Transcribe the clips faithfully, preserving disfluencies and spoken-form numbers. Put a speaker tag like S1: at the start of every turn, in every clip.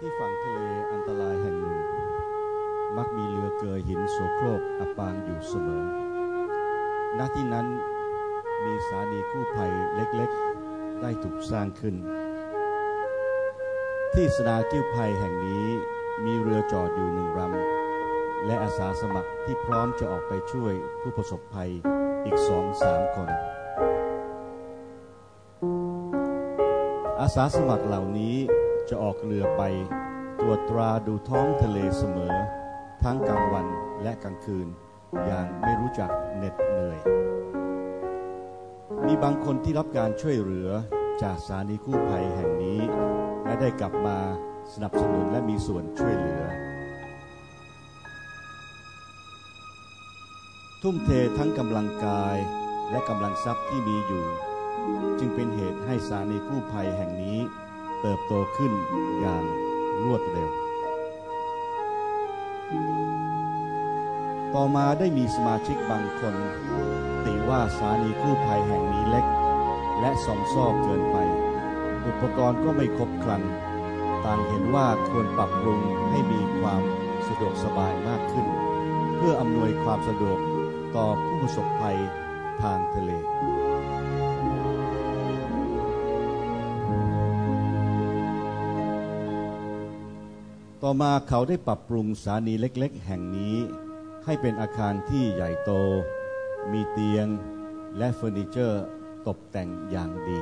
S1: ที่ฝั่งทะเลอันตรายแห่งหนึ่งมักมีเรือเกยหินโสโครกอับปางอยู่เสมอณที่นั้นมีสถานีกู้ภัยเล็กๆได้ถูกสร้างขึ้นที่สถานีกู้ภัยแห่งนี้มีเรือจอดอยู่หนึ่งลำและอาสาสมัครที่พร้อมจะออกไปช่วยผู้ประสบภัยอีกสองสามคนอาสาสมัครเหล่านี้จะออกเรือไปตรวจตราดูท้องทะเลเสมอทั้งกลางวันและกลางคืนอย่างไม่รู้จักเหน็ดเหนื่อยมีบางคนที่รับการช่วยเหลือจากสถานีกู้ภัยแห่งนี้และได้กลับมาสนับสนุนและมีส่วนช่วยเหลือทุ่มเททั้งกำลังกายและกำลังทรัพย์ที่มีอยู่จึงเป็นเหตุให้สถานีกู้ภัยแห่งนี้เติบโตขึ้นอย่างรวดเร็วต่อมาได้มีสมาชิกบางคนติว่าสถานีกู้ภัยแห่งนี้เล็กและซอมซ่อเกินไปอุปกรณ์ก็ไม่ครบครันต่างเห็นว่าควรปรับปรุงให้มีความสะดวกสบายมากขึ้นเพื่ออำนวยความสะดวกต่อผู้ประสบภัยทางทะเลต่อมาเขาได้ปรับปรุงสถานีเล็กๆแห่งนี้ให้เป็นอาคารที่ใหญ่โตมีเตียงและเฟอร์นิเจอร์ตกแต่งอย่างดี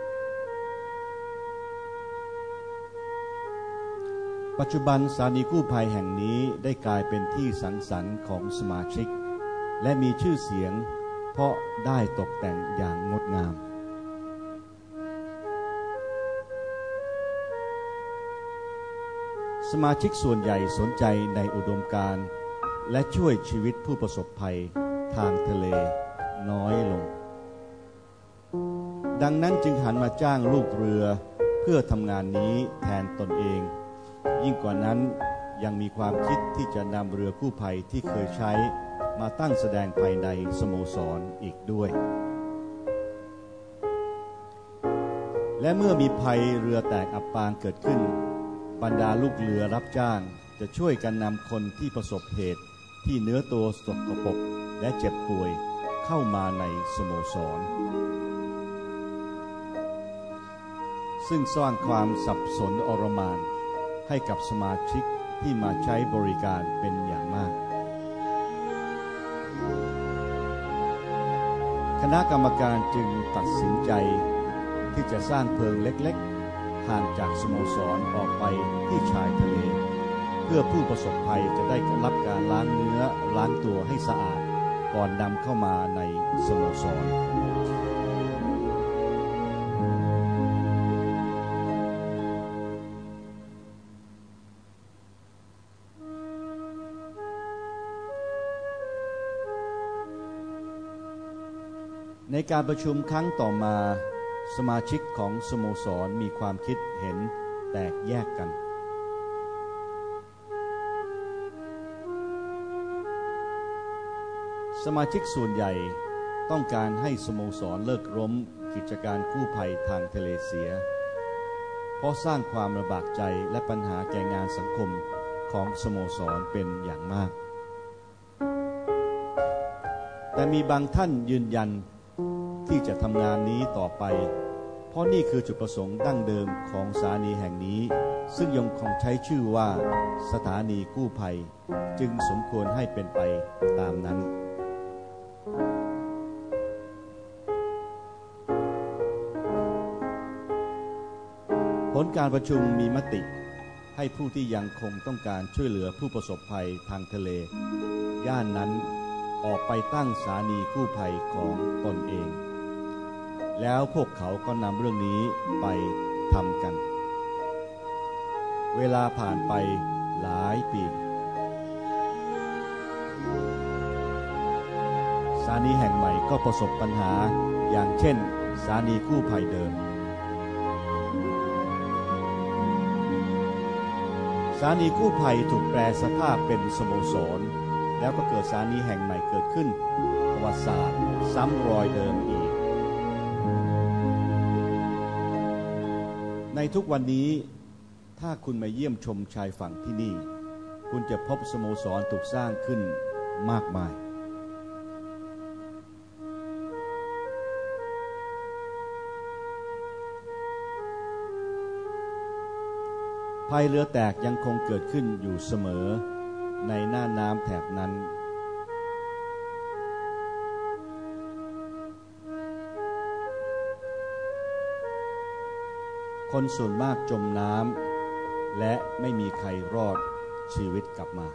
S1: ปัจจุบันสถานีกู้ภัยแห่งนี้ได้กลายเป็นที่สังสรรค์ของสมาชิกและมีชื่อเสียงเพราะได้ตกแต่งอย่างงดงามสมาชิกส่วนใหญ่สนใจในอุดมการณ์และช่วยชีวิตผู้ประสบภัยทางทะเลน้อยลงดังนั้นจึงหันมาจ้างลูกเรือเพื่อทำงานนี้แทนตนเองยิ่งกว่านั้นยังมีความคิดที่จะนำเรือกู้ภัยที่เคยใช้มาตั้งแสดงภายในสโมสรอีกด้วยและเมื่อมีภัยเรือแตกอับปางเกิดขึ้นบรรดาลูกเรือรับจ้างจะช่วยกันนำคนที่ประสบเหตุที่เนื้อตัวสกปรกและเจ็บป่วยเข้ามาในสโมสรซึ่งสร้างความสับสนอรมานให้กับสมาชิกที่มาใช้บริการเป็นอย่างมากคณะกรรมการจึงตัดสินใจที่จะสร้างเพิงเล็กๆห่างจากสโมสรออกไปที่ชายทะเลเพื่อผู้ประสบภัยจะได้รับการล้างเนื้อล้างตัวให้สะอาดก่อนนำเข้ามาในสโมสรในการประชุมครั้งต่อมาสมาชิกของสโมสรมีความคิดเห็นแตกแยกกันสมาชิกส่วนใหญ่ต้องการให้สโมสรเลิกล้มกิจการกู้ภัยทางทะเลเสียเพราะสร้างความลำบากใจและปัญหาแก่งานสังคมของสโมสรเป็นอย่างมากแต่มีบางท่านยืนยันที่จะทำงานนี้ต่อไปเพราะนี่คือจุดประสงค์ดั้งเดิมของสถานีแห่งนี้ซึ่งยังคงใช้ชื่อว่าสถานีกู้ภัยจึงสมควรให้เป็นไปตามนั้นผลการประชุมมีมติให้ผู้ที่ยังคงต้องการช่วยเหลือผู้ประสบภัยทางทะเลย่านนั้นออกไปตั้งสถานีกู้ภัยของตนเองแล้วพวกเขาก็นำเรื่องนี้ไปทำกันเวลาผ่านไปหลายปีสถานีแห่งใหม่ก็ประสบปัญหาอย่างเช่นสถานีกู้ภัยเดิมสถานีกู้ภัยถูกแปลสภาพเป็นสโมสรแล้วก็เกิดสถานีแห่งใหม่เกิดขึ้นประวัติศาสตร์ซ้ำรอยเดิมอีกในทุกวันนี้ถ้าคุณมาเยี่ยมชมชายฝั่งที่นี่คุณจะพบสโมสรถูกสร้างขึ้นมากมายภัยเรือแตกยังคงเกิดขึ้นอยู่เสมอในหน้าน้ำแถบนั้นคนส่วนมากจมน้ำและไม่มีใครรอดชีวิตกลับมา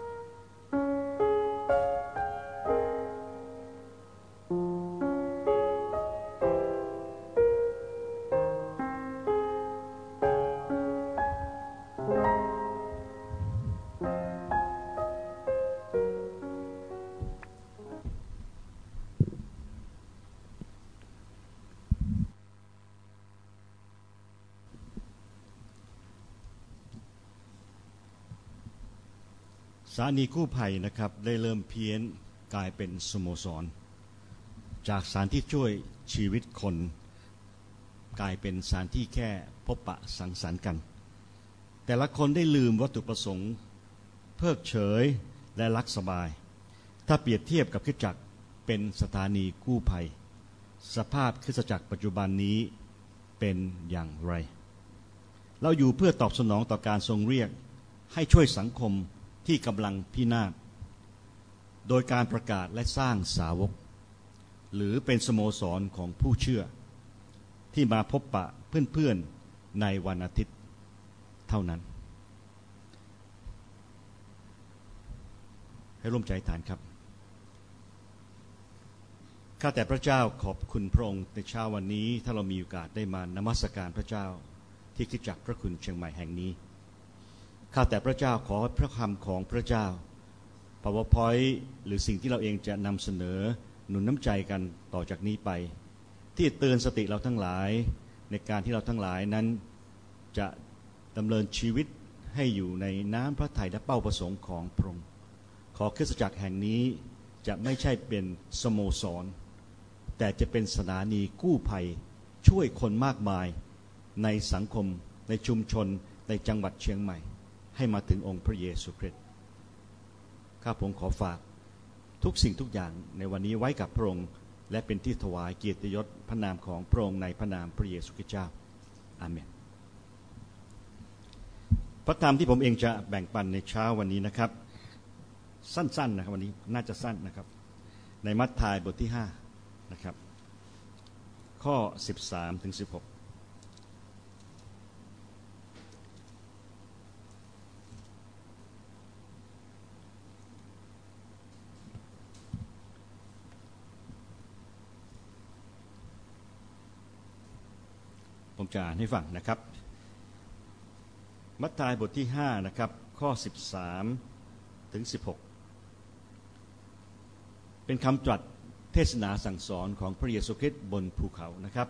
S1: สถานีกู้ภัยนะครับได้เริ่มเพี้ยนกลายเป็นสโมสรจากสถานที่ช่วยชีวิตคนกลายเป็นสถานที่แค่พบปะสังสรรค์กันแต่ละคนได้ลืมวัตถุประสงค์เพิกเฉยและรักสบายถ้าเปรียบเทียบกับคริสตจักรเป็นสถานีกู้ภัยสภาพคริสตจักรปัจจุบันนี้เป็นอย่างไรเราอยู่เพื่อตอบสนองต่อการทรงเรียกให้ช่วยสังคมที่กำลังพินาศโดยการประกาศและสร้างสาวกหรือเป็นสโมสรของผู้เชื่อที่มาพบปะเพื่อนๆในวันอาทิตย์เท่านั้นให้ร่วมใจฐานครับข้าแต่พระเจ้าขอบคุณพระองค์ในเช้าวันนี้ถ้าเรามีโอกาสได้มานมัสการพระเจ้าที่คริสตจักรพระคุณเชียงใหม่แห่งนี้ข้าแต่พระเจ้าขอพระคำของพระเจ้า PowerPoint หรือสิ่งที่เราเองจะนำเสนอหนุนน้ำใจกันต่อจากนี้ไปที่เตือนสติเราทั้งหลายในการที่เราทั้งหลายนั้นจะดำเนินชีวิตให้อยู่ในน้ำพระทัยและเป้าประสงค์ของพระองค์ขอคริสตจักรแห่งนี้จะไม่ใช่เป็นสโมสรแต่จะเป็นสถานีกู้ภัยช่วยคนมากมายในสังคมในชุมชนในจังหวัดเชียงใหม่ให้มาถึงองค์พระเยซูคริสต์ข้าพงขอฝากทุกสิ่งทุกอย่างในวันนี้ไว้กับพระองค์และเป็นที่ถวายเกียรติยศพระนามของพระองค์ในพระนามพระเยซูคริสต์เจ้าอาเมนพระธรรมที่ผมเองจะแบ่งปันในเช้าวันนี้นะครับสั้นๆนะครับวันนี้น่าจะสั้นนะครับในมัทธิวบทที่ห้านะครับข้อสิบสามถึงสิบหกผมจะอ่านให้ฟังนะครับมัทธิวบทที่ห้านะครับข้อสิบสามถึงสิบหกเป็นคำตรัสเทศนาสั่งสอนของพระเยซูคริสต์บนภูเขานะครับ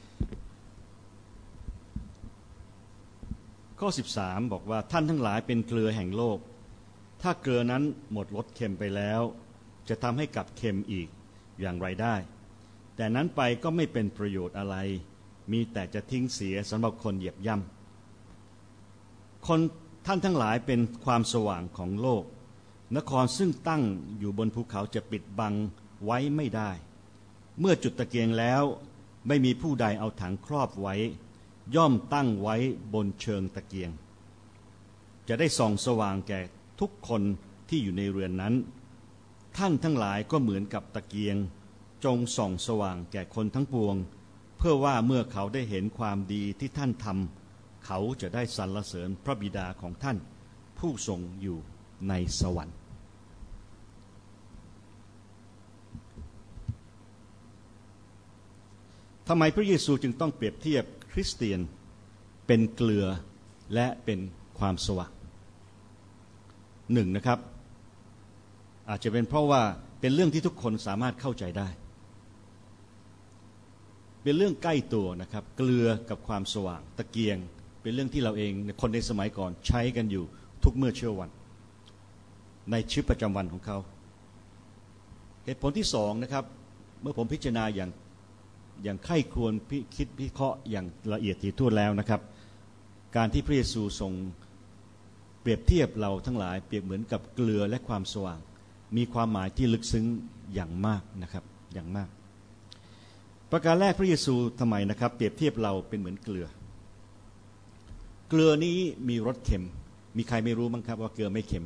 S1: ข้อสิบสามบอกว่าท่านทั้งหลายเป็นเกลือแห่งโลกถ้าเกลือนั้นหมดรสเค็มไปแล้วจะทำให้กลับเค็มอีกอย่างไรได้แต่นั้นไปก็ไม่เป็นประโยชน์อะไรมีแต่จะทิ้งเสียสำหรับคนเหยียบย่ำคนท่านทั้งหลายเป็นความสว่างของโลกนครซึ่งตั้งอยู่บนภูเขาจะปิดบังไว้ไม่ได้เมื่อจุดตะเกียงแล้วไม่มีผู้ใดเอาถังครอบไว้ย่อมตั้งไว้บนเชิงตะเกียงจะได้ส่องสว่างแก่ทุกคนที่อยู่ในเรือนนั้นท่านทั้งหลายก็เหมือนกับตะเกียงจงส่องสว่างแก่คนทั้งปวงเพื่อว่าเมื่อเขาได้เห็นความดีที่ท่านทำเขาจะได้สรรเสริญพระบิดาของท่านผู้ทรงอยู่ในสวรรค์ทำไมพระเยซูจึงต้องเปรียบเทียบคริสเตียนเป็นเกลือและเป็นความสว่างหนึ่งนะครับอาจจะเป็นเพราะว่าเป็นเรื่องที่ทุกคนสามารถเข้าใจได้เป็นเรื่องใกล้ตัวนะครับเกลือกับความสว่างตะเกียงเป็นเรื่องที่เราเองคนในสมัยก่อนใช้กันอยู่ทุกเมื่อเช้าวันในชีวิตประจำวันของเขาเหตุผลที่สองนะครับเมื่อผมพิจารณาอย่างอย่างใคร่ครวญพิคิดพิเคราะห์อย่างละเอียดถี่ถ้วนแล้วนะครับการที่พระเยซูทรงเปรียบเทียบเราทั้งหลายเปรียบเหมือนกับเกลือและความสว่างมีความหมายที่ลึกซึ้งอย่างมากนะครับอย่างมากประการแรกพระเยซูทำไมนะครับเปรียบเทียบเราเป็นเหมือนเกลือเกลือนี้มีรสเค็มมีใครไม่รู้มั้งครับว่าเกลือไม่เค็ม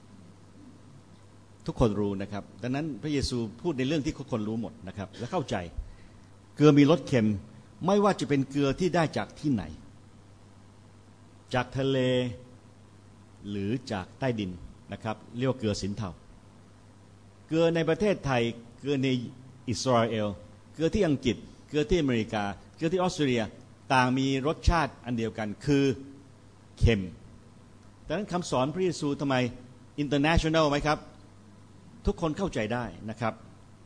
S1: ทุกคนรู้นะครับดังนั้นพระเยซูพูดในเรื่องที่ทุกคนรู้หมดนะครับและเข้าใจเกลือมีรสเค็มไม่ว่าจะเป็นเกลือที่ได้จากที่ไหนจากทะเลหรือจากใต้ดินนะครับเรียกว่าเกลือสินเทาเกลือในประเทศไทยเกลือในอิสราเอลเกลือที่อังกฤษเกลือที่อเมริกาเกลือที่ออสเตรเลียต่างมีรสชาติอันเดียวกันคือเค็มดังนั้นคำสอนพระเยซูทำไม international ไหมครับทุกคนเข้าใจได้นะครับ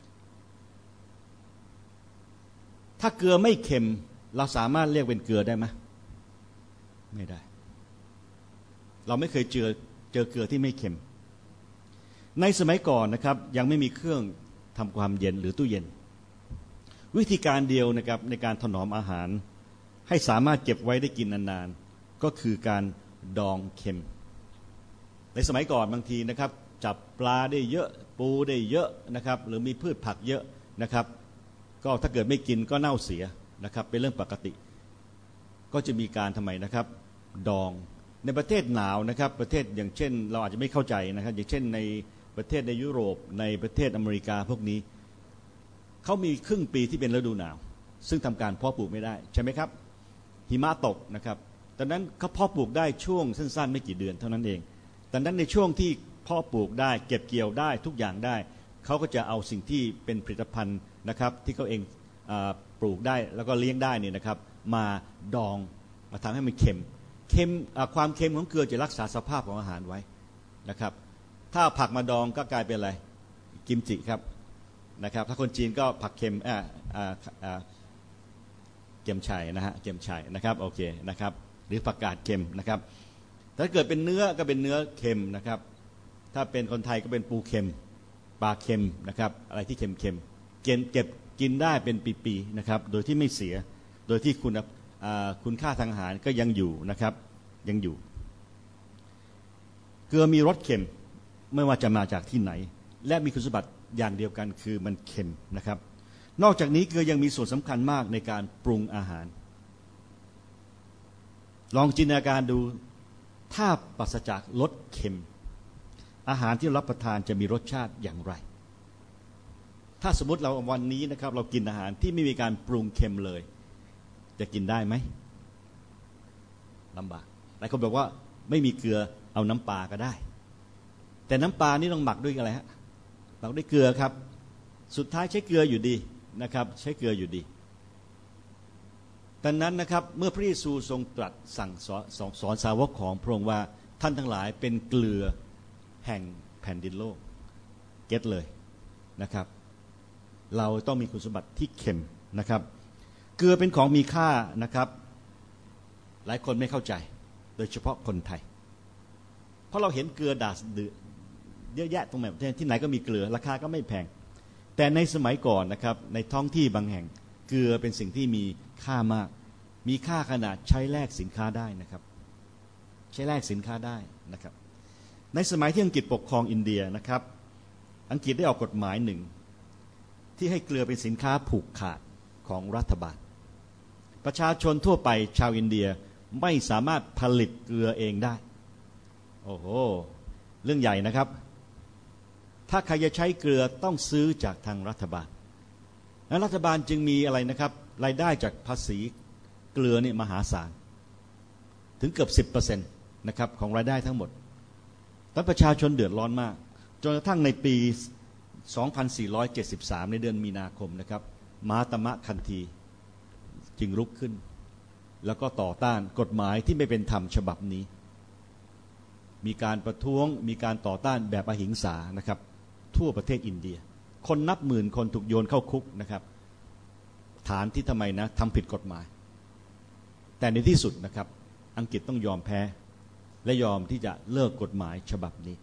S1: ถ้าเกลือไม่เค็มเราสามารถเรียกเป็นเกลือได้ไหมไม่ได้เราไม่เคยเจอเจอเกลือที่ไม่เค็มในสมัยก่อนนะครับยังไม่มีเครื่องทำความเย็นหรือตู้เย็นวิธีการเดียวนะครับในการถนอมอาหารให้สามารถเก็บไว้ได้กินนานๆก็คือการดองเค็มในสมัยก่อนบางทีนะครับจับปลาได้เยอะปูได้เยอะนะครับหรือมีพืชผักเยอะนะครับก็ถ้าเกิดไม่กินก็เน่าเสียนะครับเป็นเรื่องปกติก็จะมีการทำไมนะครับดองในประเทศหนาวนะครับประเทศอย่างเช่นเราอาจจะไม่เข้าใจนะครับอย่างเช่นในประเทศในยุโรปในประเทศอเมริกาพวกนี้เขามีครึ่งปีที่เป็นฤดูหนาวซึ่งทำการเพาะปลูกไม่ได้ใช่ไหมครับหิมะตกนะครับดังนั้นเขาเพาะปลูกได้ช่วงสั้นๆไม่กี่เดือนเท่านั้นเองดังนั้นในช่วงที่เพาะปลูกได้เก็บเกี่ยวได้ทุกอย่างได้เขาก็จะเอาสิ่งที่เป็นผลิตภัณฑ์นะครับที่เขาเองปลูกได้แล้วก็เลี้ยงได้เนี่ยนะครับมาดองมาทำให้มันเค็มเค็มความเค็มของเกลือจะรักษาสภาพของอาหารไว้นะครับถ้าผักมาดองก็กลายเป็นอะไรกิมจิครับนะครับถ้าคนจีนก็ผักเค็มอ่าอ่าอ่าเค็มไช่นะฮะเค็มไช่นะครับโอเคนะครับหรือผักกาดเค็มนะครับถ้าเกิดเป็นเนื้อก็เป็นเนื้อเค็มนะครับถ้าเป็นคนไทยก็เป็นปูเค็มปลาเค็มนะครับอะไรที่เค็มเค็มเก็บเก็บกินได้เป็นปีๆนะครับโดยที่ไม่เสียโดยที่คุณคุณค่าทางอาหารก็ยังอยู่นะครับยังอยู่เกลือมีรสเค็มไม่ว่าจะมาจากที่ไหนและมีคุณสมบัติอย่างเดียวกันคือมันเค็มนะครับนอกจากนี้เกลือยังมีส่วนสำคัญมากในการปรุงอาหารลองจินตนาการดูถ้าปราศจากรสเค็มอาหารที่รับประทานจะมีรสชาติอย่างไรถ้าสมมติเราวันนี้นะครับเรากินอาหารที่ไม่มีการปรุงเค็มเลยจะกินได้ไหมลำบากหลายคนบอกว่าไม่มีเกลือเอาน้ำปลาก็ได้แต่น้ำปลานี่ต้องหมักด้วยอะไรฮะหมักด้วยเกลือครับสุดท้ายใช้เกลืออยู่ดีนะครับใช้เกลืออยู่ดีดังนั้นนะครับเมื่อพระเยซูทรงตรัสสั่งสอนสอนสาวกของพระองค์ว่าท่านทั้งหลายเป็นเกลือแห่งแผ่นดินโลกเก็ตเลยนะครับเราต้องมีคุณสมบัติที่เค็มนะครับเกลือเป็นของมีค่านะครับหลายคนไม่เข้าใจโดยเฉพาะคนไทยเพราะเราเห็นเกลือด่าเยอะแยะตรงไหนที่ไหนก็มีเกลือราคาก็ไม่แพงแต่ในสมัยก่อนนะครับในท้องที่บางแห่งเกลือเป็นสิ่งที่มีค่ามากมีค่าขนาดใช้แลกสินค้าได้นะครับใช้แลกสินค้าได้นะครับในสมัยที่อังกฤษปกครองอินเดียนะครับอังกฤษได้ออกกฎหมายหนึ่งที่ให้เกลือเป็นสินค้าผูกขาดของรัฐบาลประชาชนทั่วไปชาวอินเดียไม่สามารถผลิตเกลือเองได้โอ้โหเรื่องใหญ่นะครับถ้าใครจะใช้เกลือต้องซื้อจากทางรัฐบาลและรัฐบาลจึงมีอะไรนะครับรายได้จากภาษีเกลือนี่มหาศาลถึงเกือบ สิบเปอร์เซ็นต์ นะครับของรายได้ทั้งหมดแต่ประชาชนเดือดร้อนมากจนกระทั่งในปีสองพันสี่ร้อยเจ็ดสิบสามในเดือนมีนาคมนะครับมหาตมะคันธีจึงลุกขึ้นแล้วก็ต่อต้านกฎหมายที่ไม่เป็นธรรมฉบับนี้มีการประท้วงมีการต่อต้านแบบอหิงสานะครับทั่วประเทศอินเดียคนนับหมื่นคนถูกโยนเข้าคุกนะครับฐานที่ทำไมนะทำผิดกฎหมายแต่ในที่สุดนะครับอังกฤษต้องยอมแพ้และยอมที่จะเลิกกฎหมายฉบับนี้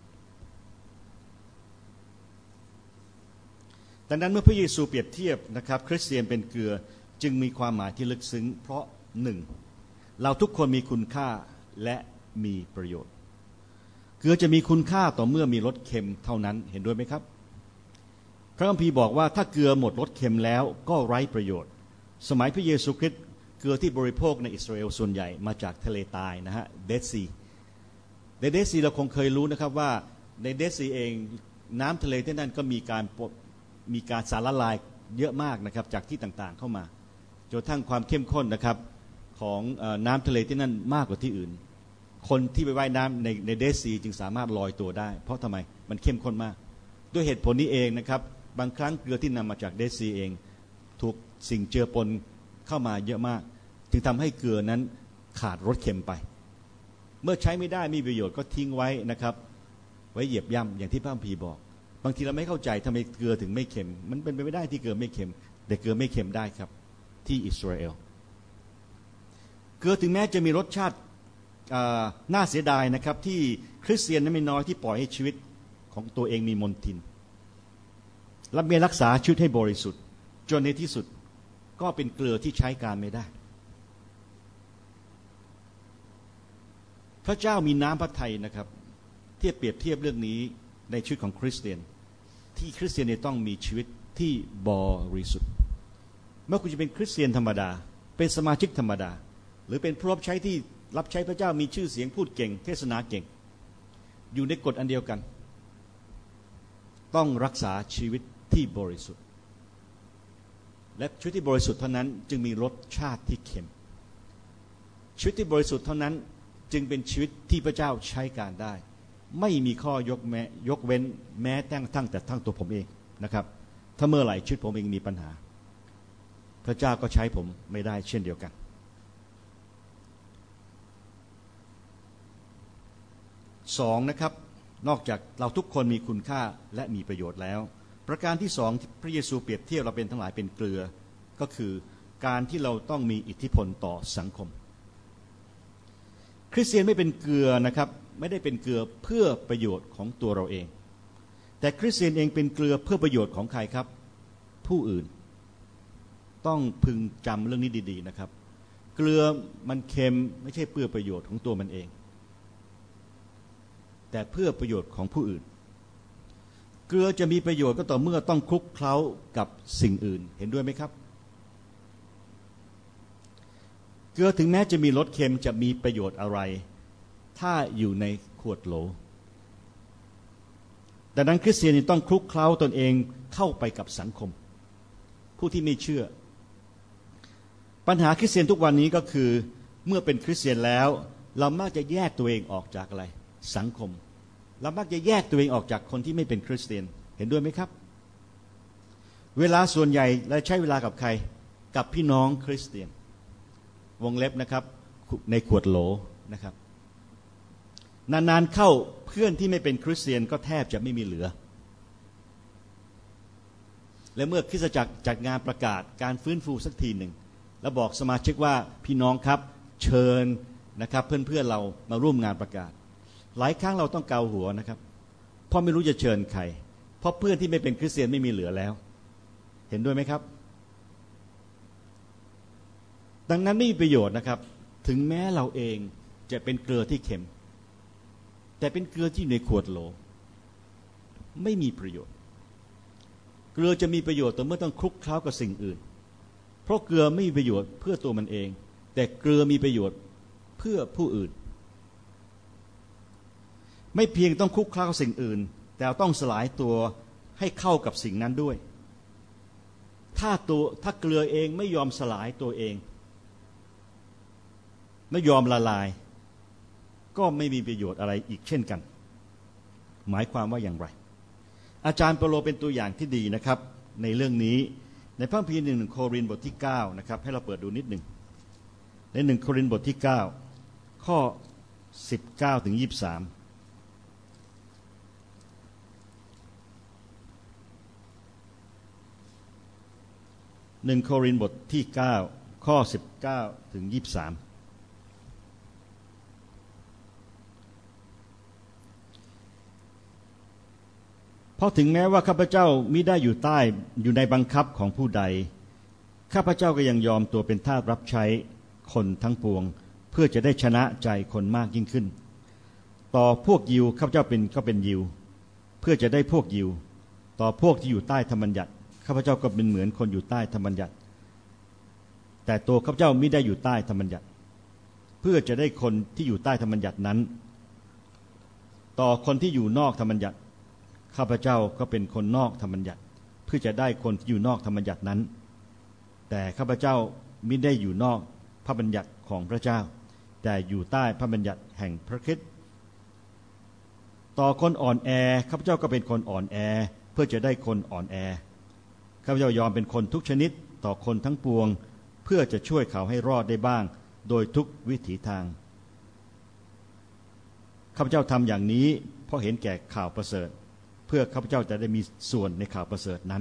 S1: ดังนั้นเมื่อพระเยซูเปรียบเทียบนะครับคริสเตียนเป็นเกลือจึงมีความหมายที่ลึกซึ้งเพราะหนึ่งเราทุกคนมีคุณค่าและมีประโยชน์เกลือจะมีคุณค่าต่อเมื่อมีรสเค็มเท่านั้นเห็นด้วยไหมครับพระคัมภีร์บอกว่าถ้าเกลือหมดรสเค็มแล้วก็ไร้ประโยชน์สมัยพระเยซูคริสต์เกลือที่บริโภคในอิสราเอลส่วนใหญ่มาจากทะเลตายนะฮะเดดซีในเดดซีเราคงเคยรู้นะครับว่าในเดดซีเองน้ำทะเลที่นั่นก็มีการมีการสารละลายเยอะมากนะครับจากที่ต่างๆเข้ามาจนทั้งความเข้มข้นนะครับของน้ำทะเลที่นั่นมากกว่าที่อื่นคนที่ไปว่ายน้ำในในเดดซีจึงสามารถลอยตัวได้เพราะทำไมมันเข้มข้นมากด้วยเหตุผลนี้เองนะครับบางครั้งเกลือที่นำมาจากเดดซีเองถูกสิ่งเจือปนเข้ามาเยอะมากจึงทำให้เกลือนั้นขาดรสเค็มไปเมื่อใช้ไม่ได้มีประโยชน์ก็ทิ้งไว้นะครับไว้เหยียบย่ำอย่างที่พระคัมภีร์บอกบางทีเราไม่เข้าใจทำไมเกลือถึงไม่เค็มมันเป็นไปไม่ได้ที่เกลือไม่เค็มแต่เกลือไม่เค็มได้ครับที่อิสราเอลเกลือถึงแม้จะมีรสชาติน่าเสียดายนะครับที่คริสเตียนนั้นไม่น้อยที่ปล่อยให้ชีวิตของตัวเองมีมลทินและไม่รักษาชีวิตให้บริสุทธิ์จนในที่สุดก็เป็นเกลือที่ใช้การไม่ได้พระเจ้ามีน้ำพระทัยนะครับที่เปรียบเทียบเรื่องนี้ในชีวิตของคริสเตียนที่คริสเตียนต้องมีชีวิตที่บริสุทธิ์เมื่อคุณจะเป็นคริสเตียนธรรมดาเป็นสมาชิกธรรมดาหรือเป็นผู้รับใช้ที่รับใช้พระเจ้ามีชื่อเสียงพูดเก่งเทศนาเก่งอยู่ในกฎอันเดียวกันต้องรักษาชีวิตที่บริสุทธิ์และชีวิตที่บริสุทธิ์เท่านั้นจึงมีรสชาติที่เค็มชีวิตที่บริสุทธิ์เท่านั้นจึงเป็นชีวิตที่พระเจ้าใช้การได้ไม่มีข้อยกแม้ยกเว้นแม้แต่ทั้งแต่ทั้งตัวผมเองนะครับถ้าเมื่อไหร่ชีวิตผมเองมีปัญหาพระเจ้าก็ใช้ผมไม่ได้เช่นเดียวกันสองนะครับนอกจากเราทุกคนมีคุณค่าและมีประโยชน์แล้วประการที่สองที่พระเยซูเปรียบเทียบเราเป็นทั้งหลายเป็นเกลือก็คือการที่เราต้องมีอิทธิพลต่อสังคมคริสเตียนไม่เป็นเกลือนะครับไม่ได้เป็นเกลือเพื่อประโยชน์ของตัวเราเองแต่คริสเตียนเองเป็นเกลือเพื่อประโยชน์ของใครครับผู้อื่นต้องพึงจำเรื่องนี้ดีๆนะครับเกลือมันเค็มไม่ใช่เพื่อประโยชน์ของตัวมันเองแต่เพื่อประโยชน์ของผู้อื่นเกลือจะมีประโยชน์ก็ต่อเมื่อต้องคลุกเคล้ากับสิ่งอื่นเห็นด้วยไหมครับเกลือถึงแม้จะมีรสเค็มจะมีประโยชน์อะไรถ้าอยู่ในขวดโหลดังนั้นคริสเตียนต้องคลุกเคล้าตนเองเข้าไปกับสังคมผู้ที่ไม่เชื่อปัญหาคริสเตียนทุกวันนี้ก็คือเมื่อเป็นคริสเตียนแล้วเรามักจะแยกตัวเองออกจากอะไรสังคมเรามักจะแยกตัวเองออกจากคนที่ไม่เป็นคริสเตียนเห็นด้วยไหมครับเวลาส่วนใหญ่เราใช้เวลากับใครกับพี่น้องคริสเตียนวงเล็บนะครับในขวดโหลนะครับนานๆเข้าเพื่อนที่ไม่เป็นคริสเตียนก็แทบจะไม่มีเหลือและเมื่อคริสตจักรจัดงานประกาศการฟื้นฟูสักทีหนึ่งแล้วบอกสมาชิกว่าพี่น้องครับเชิญนะครับเพื่อนๆเรามาร่วมงานประกาศหลายครั้งเราต้องเกาหัวนะครับเพราะไม่รู้จะเชิญใครเพราะเพื่อนที่ไม่เป็นคริสเตียนไม่มีเหลือแล้วเห็นด้วยไหมครับดังนั้นไม่มีประโยชน์นะครับถึงแม้เราเองจะเป็นเกลือที่เค็มแต่เป็นเกลือที่อยู่ในขวดโหลไม่มีประโยชน์เกลือจะมีประโยชน์ต่อเมื่อต้องคลุกเคล้ากับสิ่งอื่นเพราะเกลือไม่มีประโยชน์เพื่อตัวมันเองแต่เกลือมีประโยชน์เพื่อผู้อื่นไม่เพียงต้องคลุกเคล้ากับสิ่งอื่นแต่ต้องสลายตัวให้เข้ากับสิ่งนั้นด้วยถ้าตัวถ้าเกลือเองไม่ยอมสลายตัวเองไม่ยอมละลายก็ไม่มีประโยชน์อะไรอีกเช่นกันหมายความว่าอย่างไรอาจารย์เปโลเป็นตัวอย่างที่ดีนะครับในเรื่องนี้ในพระคัมภีร์หนึ่งโครินธ์บทที่เก้านะครับให้เราเปิดดูนิดหนึ่งในหนึ่งโครินธ์บทที่เก้าข้อสิบเก้าถึงยี่สิบสามหนึ่งโครินธ์บทที่เก้าข้อสิบเก้าถึงยี่สิบสามเพราะถึงแม้ว่าข้าพเจ้ามิได้อยู่ใต้อยู่ในบังคับของผู้ใดข้าพเจ้าก็ยังยอมตัวเป็นทาสรับใช้คนทั้งปวงเพื่อจะได้ชนะใจคนมากยิ่งขึ้นต่อพวกยิวข้าพเจ้าเป็นก็เป็นยิวเพื่อจะได้พวกยิวต่อพวกที่อยู่ใต้ธรรมบัญญัติข้าพเจ้าก็เป็นเหมือนคนอยู่ใต้ธรรมบัญญัติแต่ตัวข้าพเจ้าไม่ได้อยู่ใต้ธรรมบัญญัติเพื่อจะได้คนที่อยู่ใต้ธรรมบัญญัตินั้นต่อคนที่อยู่นอกธรรมบัญญัติข้าพเจ้าก็เป็นคนนอกธรรมบัญญัติเพื่อจะได้คนที่อยู่นอกธรรมบัญญัตินั้นแต่ข้าพเจ้าไม่ได้อยู่นอกพระบัญญัติของพระเจ้าแต่อยู่ใต้พระบัญญัติแห่งพระคริสต์ต่อคนอ่อนแอข้าพเจ้าก็เป็นคนอ่อนแอเพื่อจะได้คนอ่อนแอข้าพเจ้ายอมเป็นคนทุกชนิดต่อคนทั้งปวงเพื่อจะช่วยเขาให้รอดได้บ้างโดยทุกวิถีทางข้าพเจ้าทำอย่างนี้เพราะเห็นแก่ข่าวประเสริฐเพื่อข้าพเจ้าจะได้มีส่วนในข่าวประเสริฐนั้น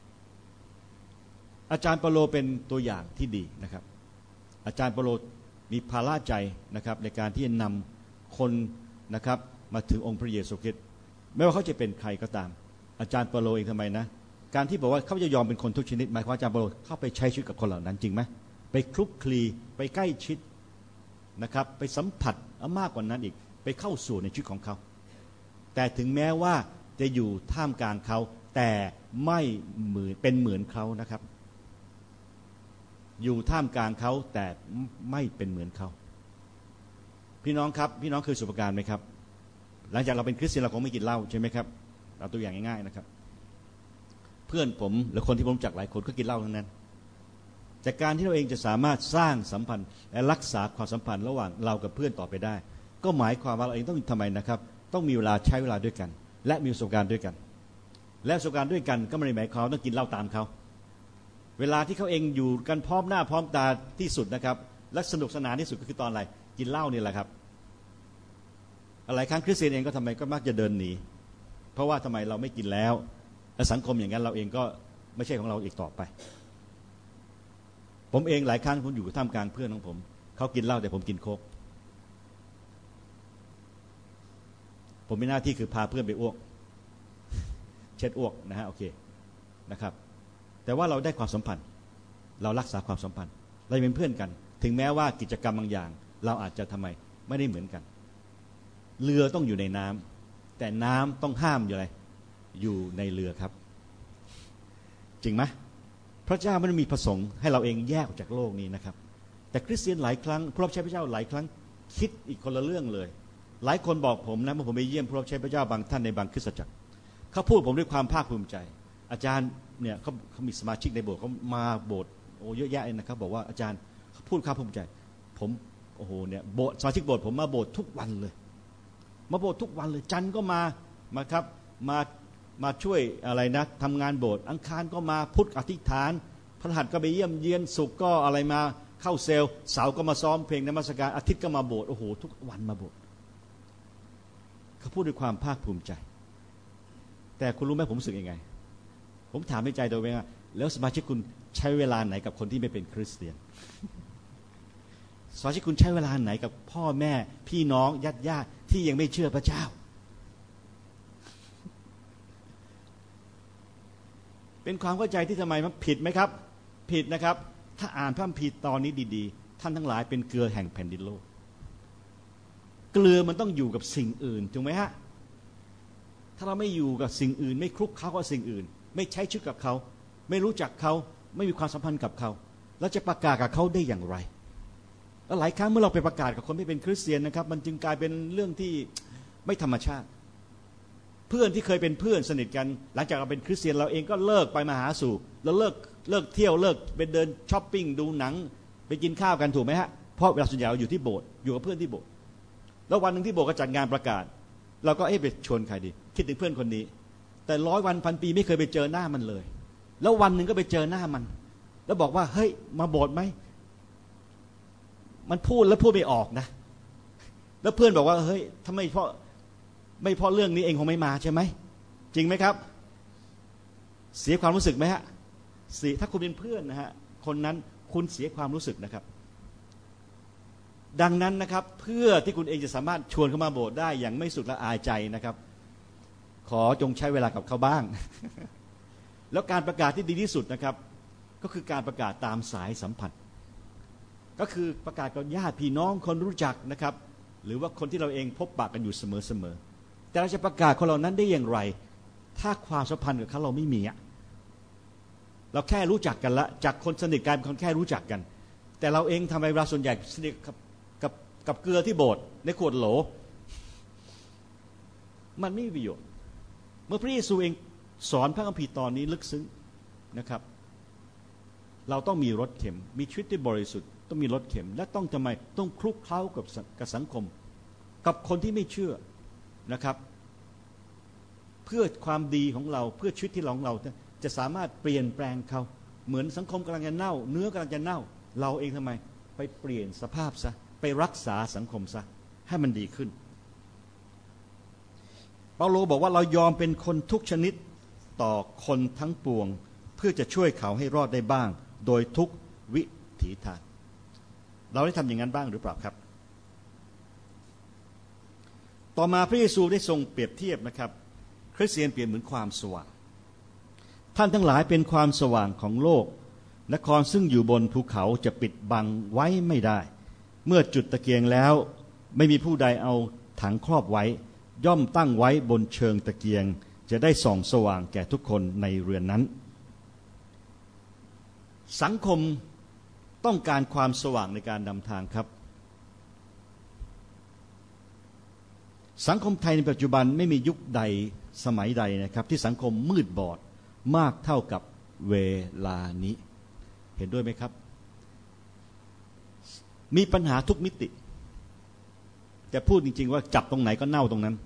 S1: อาจารย์เปาโลเป็นตัวอย่างที่ดีนะครับอาจารย์เปาโลมีภาระใจนะครับในการที่จะนำคนนะครับมาถึงองค์พระเยซูคริสต์ไม่ว่าเขาจะเป็นใครก็ตามอาจารย์เปาโลเองทำไมนะการที่บอกว่าเขาจะยอมเป็นคนทุกชนิดหมายความว่าอาจารย์เปาโลเข้าไปใช้ชีวิตกับคนเหล่านั้นจริงไหมไปคลุกคลีไปใกล้ชิดนะครับไปสัมผัสมากกว่านั้นอีกไปเข้าสู่ในชีวิตของเขาแต่ถึงแม้ว่าจะอยู่ท่ามกลางเขาแต่ไม่เหมือนเป็นเหมือนเขานะครับอยู่ท่ามกลางเขาแต่ไม่เป็นเหมือนเขาพี่น้องครับพี่น้องเคยประสบการณ์ไหมครับหลังจากเราเป็นคริสเตียนเราคงไม่กินเหล้าใช่ไหมครับเอาตัวอย่างง่ายๆนะครับเพื่อนผมหรือคนที่ผมรู้จักหลายคนก็กินเหล้าทั้งนั้นจากการที่เราเองจะสามารถสร้างสัมพันธ์และรักษาความสัมพันธ์ระหว่างเรากับเพื่อนต่อไปได้ก็หมายความว่าเราเองต้องทำไมนะครับต้องมีเวลาใช้เวลาด้วยกันและมีประสบการณ์ด้วยกันและประสบการณ์ด้วยกันก็ไม่ได้หมายความต้องกินเหล้าตามเขาเวลาที่เขาเองอยู่กันพร้อมหน้าพร้อมตาที่สุดนะครับและสนุกสนานที่สุดก็คือตอนอะไรกินเหล้านี่แหละครับหลายครั้งคริสเตียนเองก็ทำไมก็มักจะเดินหนีเพราะว่าทำไมเราไม่กินแล้วและสังคมอย่างนั้นเราเองก็ไม่ใช่ของเราอีกต่อไปผมเองหลายครั้งผมอยู่ท่ามกลางเพื่อนของผมเขากินเหล้าแต่ผมกินโค้กผมมีหน้าที่คือพาเพื่อนไปอ้วกเช็ดอ้วกนะฮะโอเคนะครับแต่ว่าเราได้ความสัมพันธ์เรารักษาความสัมพันธ์เราเป็นเพื่อนกันถึงแม้ว่ากิจกรรมบางอย่างเราอาจจะทำไมไม่ได้เหมือนกันเรือต้องอยู่ในน้ำแต่น้ำต้องห้ามอยู่อะไรอยู่ในเรือครับจริงไหมพระเจ้าไม่ได้มีประสงค์ให้เราเองแยกออกจากโลกนี้นะครับแต่คริสเตียนหลายครั้งผู้รับใช้พระเจ้าหลายครั้งคิดอีกคนละเรื่องเลยหลายคนบอกผมนะเมื่อผมไปเยี่ยมผู้รับใช้พระเจ้าบางท่านในบางคริสตจักรเขาพูดผมด้วยความภาคภูมิใจอาจารย์เนี่ยเขาเขามีสมาชิกในโบสถ์เขามาโบสถ์โอ้เยอะแยะเลยนะครับบอกว่าอาจารย์เขาพูดความภูมิใจผมโอ้โหเนี่ยโบสถ์สมาชิกโบสถ์ผมมาโบสถ์ทุกวันเลยมาโบสถ์ทุกวันเลยจันทร์ก็มามาครับมามาช่วยอะไรนะทำงานโบสถ์อังคารก็มาพุธอธิษฐานพฤหัสก็ไปเยี่ยมเยียนศุกร์ก็อะไรมาเข้าเซลล์เสาร์ก็มาซ้อมเพลงนมัสการอาทิตย์ก็มาโบสถ์โอ้โหทุกวันมาโบสถ์เขาพูดด้วยความภาคภูมิใจแต่คุณรู้ไหมผมรู้สึกยังไงผมถามในใจตัวเองว่าแล้วสมาชิกคุณใช้เวลาไหนกับคนที่ไม่เป็นคริสเตียนสมาชิกคุณใช้เวลาไหนกับพ่อแม่พี่น้องญาติญาติที่ยังไม่เชื่อพระเจ้าเป็นความเข้าใจที่ทำไมมันผิดไหมครับผิดนะครับถ้าอ่านพระคัมภีร์ตอนนี้ดีๆท่านทั้งหลายเป็นเกลือแห่งแผ่นดินโลกเกลือมันต้องอยู่กับสิ่งอื่นถูกไหมฮะถ้าเราไม่อยู่กับสิ่งอื่นไม่คลุกเคล้ากับสิ่งอื่นไม่ใช้ชีวิตกับเขาไม่รู้จักเขาไม่มีความสัมพันธ์กับเขาแล้วจะประกาศกับเขาได้อย่างไรแล้วหลายครั้งเมื่อเราไปประกาศกับคนที่เป็นคริสเตียนนะครับมันจึงกลายเป็นเรื่องที่ไม่ธรรมชาติเพื่อนที่เคยเป็นเพื่อนสนิทกันหลังจากเราเป็นคริสเตียนเราเองก็เลิกไปมาหาสู่แล้วเลิกเลิกเที่ยวเลิกไปเดินช้อปปิ้งดูหนังไปกินข้าวกันถูกไหมฮะเพราะเวลาส่วนใหญ่เราอยู่ที่โบสถ์อยู่กับเพื่อนที่โบสถ์แล้ววันหนึ่งที่โบสถ์ก็จัดงานประกาศเราก็เอ๊ะไปชวนใครดีคิดถึงเพื่อนคนนี้แต่ร้อยวันพันปีไม่เคยไปเจอหน้ามันเลยแล้ววันหนึ่งก็ไปเจอหน้ามันแล้วบอกว่าเฮ้ยมาโบสถ์ไหมมันพูดแล้วพูดไม่ออกนะแล้วเพื่อนบอกว่าเฮ้ยทำไมเพราะไม่เพราะเรื่องนี้เองคงไม่มาใช่ไหมจริงไหมครับเสียความรู้สึกไหมฮะเสียถ้าคุณเป็นเพื่อนนะฮะคนนั้นคุณเสียความรู้สึกนะครับดังนั้นนะครับเพื่อที่คุณเองจะสามารถชวนเขามาโบสถ์ได้อย่างไม่สุดละอายใจนะครับขอจงใช้เวลากับเขาบ้าง แล้วการประกาศที่ดีที่สุดนะครับก็คือการประกาศตามสายสัมพันธ์ก็คือประกาศกับญาติพี่น้องคนรู้จักนะครับหรือว่าคนที่เราเองพบปะกันอยู่เสมอๆแต่เราจะประกาศคนเหล่านั้นได้อย่างไรถ้าความสัมพันธ์กับเขาเราไม่มีอะเราแค่รู้จักกันละจากคนสนิทกลายเป็นคนแค่รู้จักกันแต่เราเองทำไมเวลาส่วนใหญ่สนิทกับกับกับเกลือที่โบสถ์ในขวดโหลมันไม่มีประโยชน์เมื่อพระเยซูเองสอนพระคัมภีร์ตอนนี้ลึกซึ้งนะครับเราต้องมีรสเข็มมีชีวิตที่บริสุทธิ์ต้องมีรสเข็มและต้องทำไมต้องคลุกเคล้ากับกับสังคมกับคนที่ไม่เชื่อนะครับเพื่อความดีของเราเพื่อชีวิตที่ของเราจะสามารถเปลี่ยนแปลงเขาเหมือนสังคมกำลังจะเน่าเนื้อกำลังจะเน่าเราเองทำไมไปเปลี่ยนสภาพซะไปรักษาสังคมซะให้มันดีขึ้นเปาโลบอกว่าเรายอมเป็นคนทุกชนิดต่อคนทั้งปวงเพื่อจะช่วยเขาให้รอดได้บ้างโดยทุกวิถีทางเราได้ทำอย่างนั้นบ้างหรือเปล่าครับต่อมาพระเยซูได้ทรงเปรียบเทียบนะครับคริสเตียนเปรียบเหมือนความสว่างท่านทั้งหลายเป็นความสว่างของโลกนครซึ่งอยู่บนภูเขาจะปิดบังไว้ไม่ได้เมื่อจุดตะเกียงแล้วไม่มีผู้ใดเอาถังครอบไว้ย่อมตั้งไว้บนเชิงตะเกียงจะได้ส่องสว่างแก่ทุกคนในเรือนนั้นสังคมต้องการความสว่างในการนำทางครับสังคมไทยในปัจจุบันไม่มียุคใดสมัยใดนะครับที่สังคมมืดบอดมากเท่ากับเวลานี้เห็นด้วยไหมครับมีปัญหาทุกมิติแต่พูดจริงๆว่าจับตรงไหนก็เน่าตรงนั้น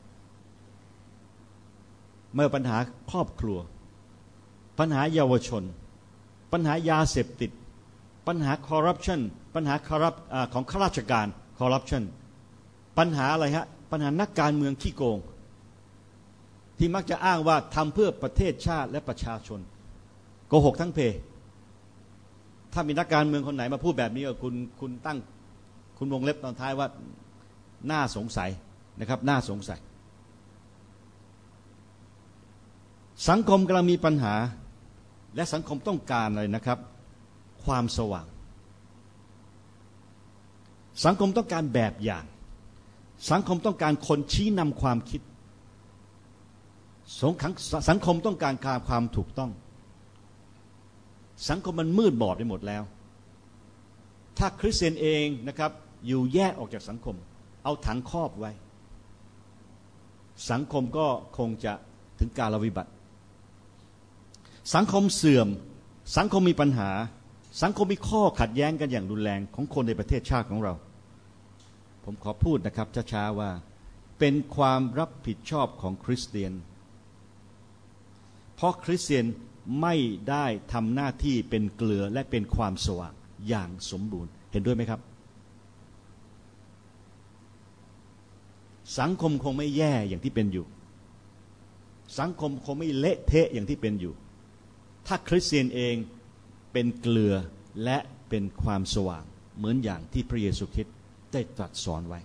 S1: เมื่อปัญหาครอบครัวปัญหาเยาวชนปัญหายาเสพติดปัญหาคอร์รัปชันปัญหาคอรัปของข้าราชการคอร์รัปชันปัญหาอะไรฮะปัญหานักการเมืองขี้โกงที่มักจะอ้างว่าทำเพื่อประเทศชาติและประชาชนโกหกทั้งเพถ้ามีนักการเมืองคนไหนมาพูดแบบนี้ก็คุณคุณตั้งคุณวงเล็บตอนท้ายว่าน่าสงสัยนะครับน่าสงสัยสังคมกำลังมีปัญหาและสังคมต้องการอะไรนะครับความสว่างสังคมต้องการแบบอย่างสังคมต้องการคนชี้นำความคิดสังคมต้องการการความถูกต้องสังคมมันมืดบอดไปหมดแล้วถ้าคริสเตียนเองนะครับอยู่แยกออกจากสังคมเอาถังครอบไว้สังคมก็คงจะถึงกาลวิบัติสังคมเสื่อมสังคมมีปัญหาสังคมมีข้อขัดแย้งกันอย่างรุนแรงของคนในประเทศชาติของเราผมขอพูดนะครับช้าๆว่าเป็นความรับผิดชอบของคริสเตียนเพราะคริสเตียนไม่ได้ทำหน้าที่เป็นเกลือและเป็นความสว่างอย่างสมบูรณ์เห็นด้วยไหมครับสังคมคงไม่แย่อย่างที่เป็นอยู่สังคมคงไม่เละเทะอย่างที่เป็นอยู่ถ้าคริสเตียนเองเป็นเกลือและเป็นความสว่างเหมือนอย่างที่พระเยซูคริสต์ได้ตรัสสอนไว้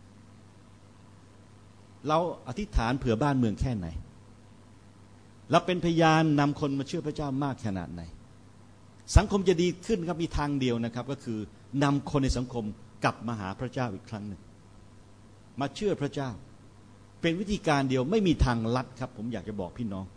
S1: เราอธิษฐานเผื่อบ้านเมืองแค่ไหนเราเป็นพยานนำคนมาเชื่อพระเจ้ามากขนาดไหนสังคมจะดีขึ้นครับมีทางเดียวนะครับก็คือนำคนในสังคมกลับมาหาพระเจ้าอีกครั้งหนึ่งมาเชื่อพระเจ้าเป็นวิธีการเดียวไม่มีทางลัดครับผมอยากจะบอกพี่น้อง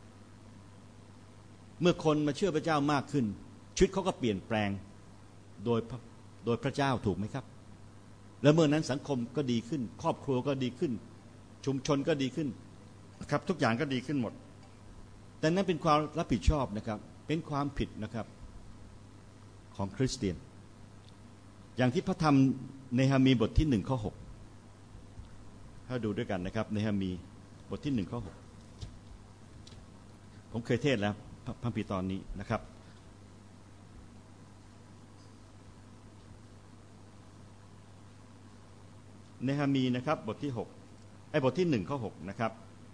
S1: เมื่อคนมาเชื่อพระเจ้ามากขึ้นชีวิตเขาก็เปลี่ยนแปลงโดยโดยพระเจ้าถูกไหมครับแล้วเมื่อนั้นสังคมก็ดีขึ้นครอบครัวก็ดีขึ้นชุมชนก็ดีขึ้นครับทุกอย่างก็ดีขึ้นหมดแต่นั้นเป็นความรับผิดชอบนะครับเป็นความผิดนะครับของคริสเตียนอย่างที่พระธรรมเนหะมีบทที่หนึ่งข้อหกถ้าดูด้วยกันนะครับเนหะมีบทที่หนึ่งข้อหกผมเคยเทศแล้วพระคัมภีร์ตอนนี้นะครับเนหะมีนะครับบทที่หกไอ้บทที่หนึ่งข้อหกนะครับ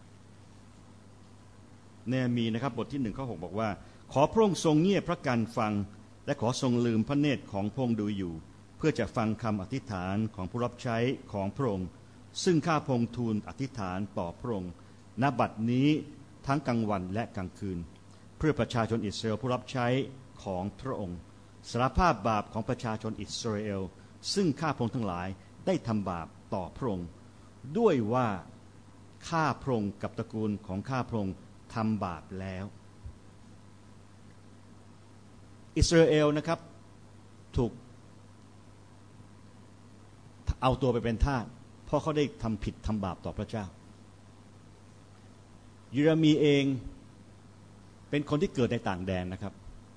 S1: เนหะมีนะครับบทที่หนึ่งข้อหกบอกว่าขอพระองค์ทรงเงียบพระกันฟังและขอทรงลืมพระเนตรของพระองค์ดูอยู่เพื่อจะฟังคำอธิษฐานของผู้รับใช้ของพระองค์ซึ่งข้าพระองค์ทูลอธิษฐานต่อพระองค์ณบัดนี้ทั้งกลางวันและกลางคืนเพื่อประชาชนอิสราเอลผู้รับใช้ของพระองค์สารภาพบาปของประชาชนอิสราเอลซึ่งข้าพระองค์ทั้งหลายได้ทำบาปต่อพระองค์ด้วยว่าข้าพระองค์กับตระกูลของข้าพระองค์ทำบาปแล้วอิสราเอลนะครับถูกเอาตัวไปเป็นทาสเพราะเขาได้ทำผิดทำบาปต่อพระเจ้าเยเรมีเองเป็นคนที่เกิดในต่างแดนนะครับ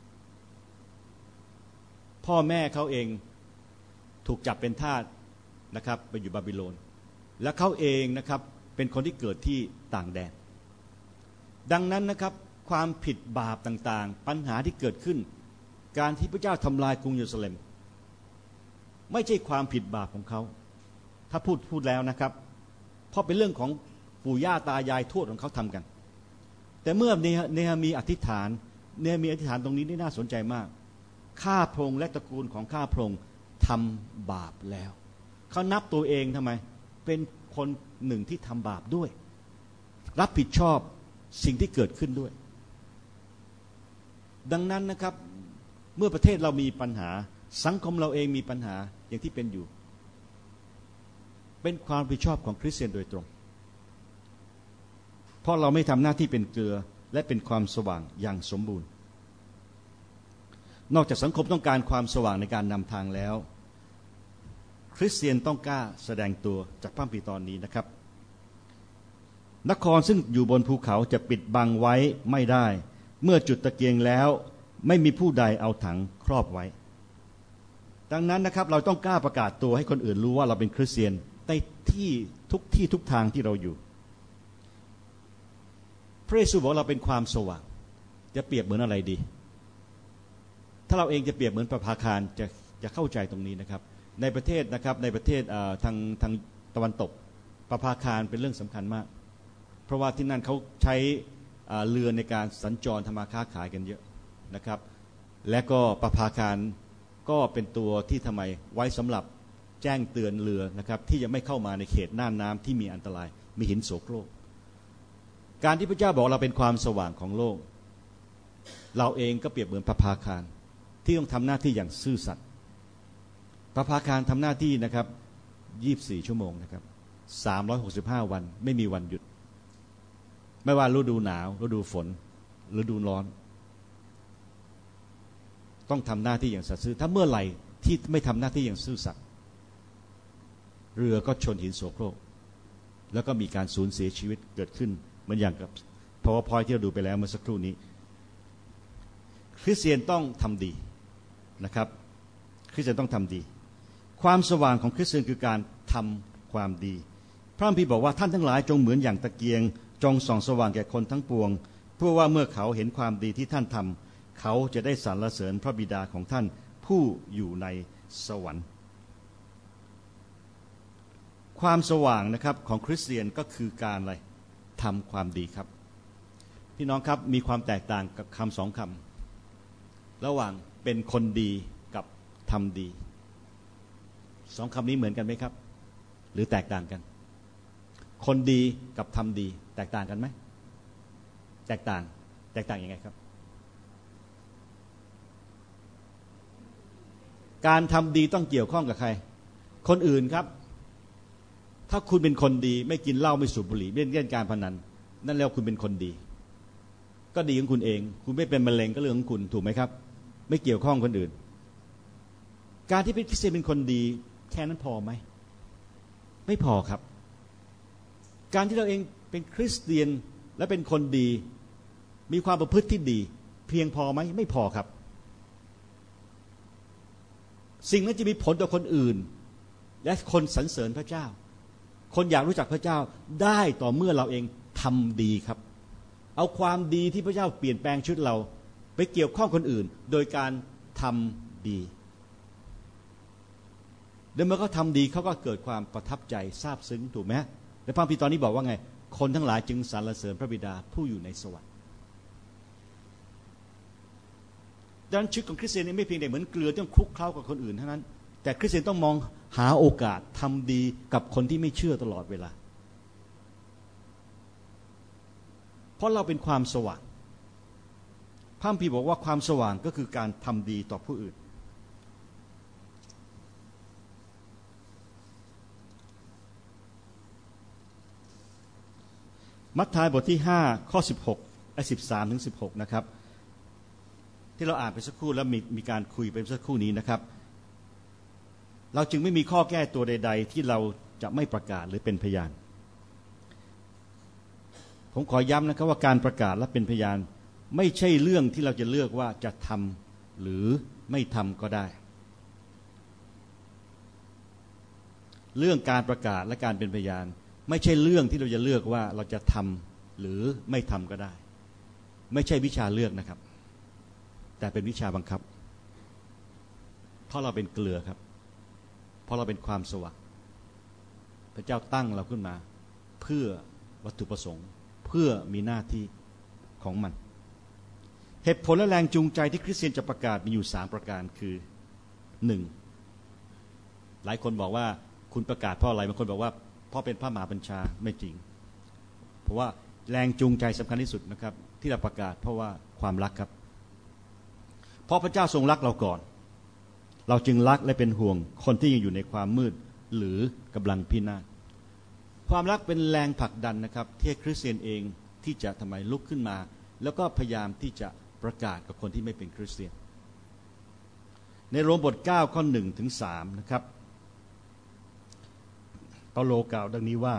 S1: พ่อแม่เขาเองถูกจับเป็นทาสนะครับไปอยู่บาบิโลนและเขาเองนะครับเป็นคนที่เกิดที่ต่างแดนดังนั้นนะครับความผิดบาปต่างๆปัญหาที่เกิดขึ้นการที่พระเจ้าทำลายกรุงเยรูซาเล็มไม่ใช่ความผิดบาปของเขาถ้าพูดพูดแล้วนะครับเพราะเป็นเรื่องของปู่ย่าตายายทวดของเขาทำกันแต่เมื่อเนหะมีอธิษฐานเนหะมีอธิษฐานตรงนี้นี่น่าสนใจมากข้าพระองค์และตระกูลของข้าพระองค์ทำบาปแล้วเขานับตัวเองทำไมเป็นคนหนึ่งที่ทำบาปด้วยรับผิดชอบสิ่งที่เกิดขึ้นด้วยดังนั้นนะครับเมื่อประเทศเรามีปัญหาสังคมเราเองมีปัญหาอย่างที่เป็นอยู่เป็นความรับผิดชอบของคริสเตียนโดยตรงเพราะเราไม่ทำหน้าที่เป็นเกลือและเป็นความสว่างอย่างสมบูรณ์นอกจากสังคมต้องการความสว่างในการนำทางแล้วคริสเตียนต้องกล้าแสดงตัวจากพระคัมภีร์ตอนนี้นะครับนครซึ่งอยู่บนภูเขาจะปิดบังไว้ไม่ได้เมื่อจุดตะเกียงแล้วไม่มีผู้ใดเอาถังครอบไว้ดังนั้นนะครับเราต้องกล้าประกาศตัวให้คนอื่นรู้ว่าเราเป็นคริสเตียนในที่ทุกที่ทุกทางที่เราอยู่พระเยซูบอกเราเป็นความสว่างจะเปรียบเหมือนอะไรดีถ้าเราเองจะเปรียบเหมือนประภาคารจะจะเข้าใจตรงนี้นะครับในประเทศนะครับในประเทศทางทางตะวันตกประภาคารเป็นเรื่องสำคัญมากเพราะว่าที่นั่นเขาใช้เรือในการสัญจรทำมาค้าขายกันเยอะนะครับและก็ประภาคารก็เป็นตัวที่ทำไมไว้สำหรับแจ้งเตือนเรือนะครับที่จะไม่เข้ามาในเขตน่านน้ำที่มีอันตรายมีหินโสโครกการที่พระเจ้าบอกเราเป็นความสว่างของโลกเราเองก็เปรียบเหมือนประภาคารที่ต้องทำหน้าที่อย่างซื่อสัตย์ประภาคารทำหน้าที่นะครับยี่สิบสี่ชั่วโมงนะครับสามร้อยหกสิบห้าวันไม่มีวันหยุดไม่ว่าฤดูหนาวฤดูฝนฤดูร้อนต้องทำหน้าที่อย่างสัตย์ซื่อถ้าเมื่อไหร่ที่ไม่ทำหน้าที่อย่างซื่อสัตย์เรือก็ชนหินโสโครกแล้วก็มีการสูญเสียชีวิตเกิดขึ้นเหมือนอย่างกับ PowerPoint ที่เราดูไปแล้วเมื่อสักครู่นี้คริสเตียนต้องทำดีนะครับคริสเตียนต้องทำดีความสว่างของคริสเตียนคือการทำความดีพระคัมภีร์บอกว่าท่านทั้งหลายจงเหมือนอย่างตะเกียงจงส่องสว่างแก่คนทั้งปวงเพื่อว่าเมื่อเขาเห็นความดีที่ท่านทำเขาจะได้สรรเสริญพระบิดาของท่านผู้อยู่ในสวรรค์ความสว่างนะครับของคริสเตียนก็คือการอะไรทำความดีครับพี่น้องครับมีความแตกต่างกับคำสองคำระหว่างเป็นคนดีกับทำดีสองคำนี้เหมือนกันไหมครับหรือแตกต่างกันคนดีกับทำดีแตกต่างกันไหมแตกต่างแตกต่างยังไงครับการทำดีต้องเกี่ยวข้องกับใครคนอื่นครับถ้าคุณเป็นคนดีไม่กินเหล้าไม่สูบบุหรี่ไม่เล่นการพนันนั่นแล้วคุณเป็นคนดีก็ดีของคุณเองคุณไม่เป็นมะเร็งก็เรื่องของคุณถูกไหมครับไม่เกี่ยวข้องคนอื่นการที่เป็นคริสเตียนเป็นคนดีแค่นั้นพอไหมไม่พอครับการที่เราเองเป็นคริสเตียนและเป็นคนดีมีความประพฤติที่ดีเพียงพอไหมไม่พอครับสิ่งนั้นจะมีผลต่อคนอื่นและคนสรรเสริญพระเจ้าคนอยากรู้จักพระเจ้าได้ต่อเมื่อเราเองทำดีครับเอาความดีที่พระเจ้าเปลี่ยนแปลงชีวิตเราไปเกี่ยวข้องคนอื่นโดยการทำดีเดี๋ยวเมื่อเขาทำดีเขาก็เกิดความประทับใจซาบซึ้งถูกไหมและพระคัมภีร์ตอนนี้บอกว่าไงคนทั้งหลายจึงสรรเสริญพระบิดาผู้อยู่ในสวรรค์ดังนั้นชีวิตของคริสเตียนไม่เพียงแต่เหมือนเกลือที่ต้องคลุกเคล้ากับคนอื่นเท่านั้นแต่คริสเตียนต้องมองหาโอกาสทำดีกับคนที่ไม่เชื่อตลอดเวลาเพราะเราเป็นความสว่างพระคัมภีร์บอกว่าความสว่างก็คือการทำดีต่อผู้อื่นมัทธิวบทที่ห้าข้อสิบหกและสิบสามถึงสิบหกนะครับที่เราอ่านไปสักครู่แล้วมีมีการคุยไปสักครู่นี้นะครับเราจึงไม่มีข้อแก้ตัวใดๆที่เราจะไม่ประกาศหรือเป็นพยานผมขอย้ำนะครับว่าการประกาศและเป็นพยานไม่ใช่เรื่องที่เราจะเลือกว่าจะทำหรือไม่ทำก็ได้เรื่องการประกาศและการเป็นพยานไม่ใช่เรื่องที่เราจะเลือกว่าเราจะทำหรือไม่ทำก็ได้ไม่ใช่วิชาเลือกนะครับแต่เป็นวิชาบังคับเพราะเราเป็นเกลือครับเพราะเราเป็นความสว่างพระเจ้าตั้งเราขึ้นมาเพื่อวัตถุประสงค์เพื่อมีหน้าที่ของมันเหตุผลและแรงจูงใจที่คริสเตียนจะประกาศมีอยู่สามประการคือหนึ่งหลายคนบอกว่าคุณประกาศเพราะอะไรบางคนบอกว่าเพราะเป็นพระมหาบัญชาไม่จริงเพราะว่าแรงจูงใจสำคัญที่สุดนะครับที่เราประกาศเพราะว่าความรักครับเพราะพระเจ้าทรงรักเราก่อนเราจึงรักและเป็นห่วงคนที่ยังอยู่ในความมืดหรือกำลังพินาศความรักเป็นแรงผลักดันนะครับที่คริสเตียนเองที่จะทำไมลุกขึ้นมาแล้วก็พยายามที่จะประกาศกับคนที่ไม่เป็นคริสเตียนในโรมบทเก้าข้อหนึ่งถึงสามนะครับเปาโลกล่าวดังนี้ว่า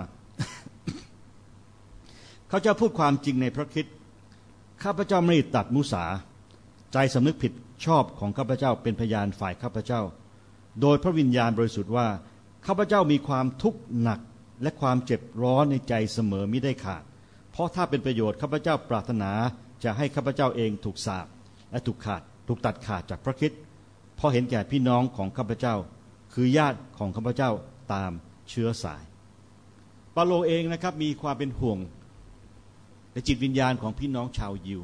S1: เขาจะพูดความจริงในพระคริสต์ข้าพเจ้าไม่ตัดมุสาใจสำนึกผิดชอบของข้าพเจ้าเป็นพยานฝ่ายข้าพเจ้าโดยพระวิญญาณบริสุทธิ์ว่าข้าพเจ้ามีความทุกข์หนักและความเจ็บร้อนในใจเสมอมิได้ขาดเพราะถ้าเป็นประโยชน์ข้าพเจ้าปรารถนาจะให้ข้าพเจ้าเองถูกสาปและถูกขาดถูกตัดขาดจากพระคริสต์เพราะเห็นแก่พี่น้องของข้าพเจ้าคือญาติของข้าพเจ้าตามเชื้อสายเปาโลเองนะครับมีความเป็นห่วงในจิตวิญญาณของพี่น้องชาวยิว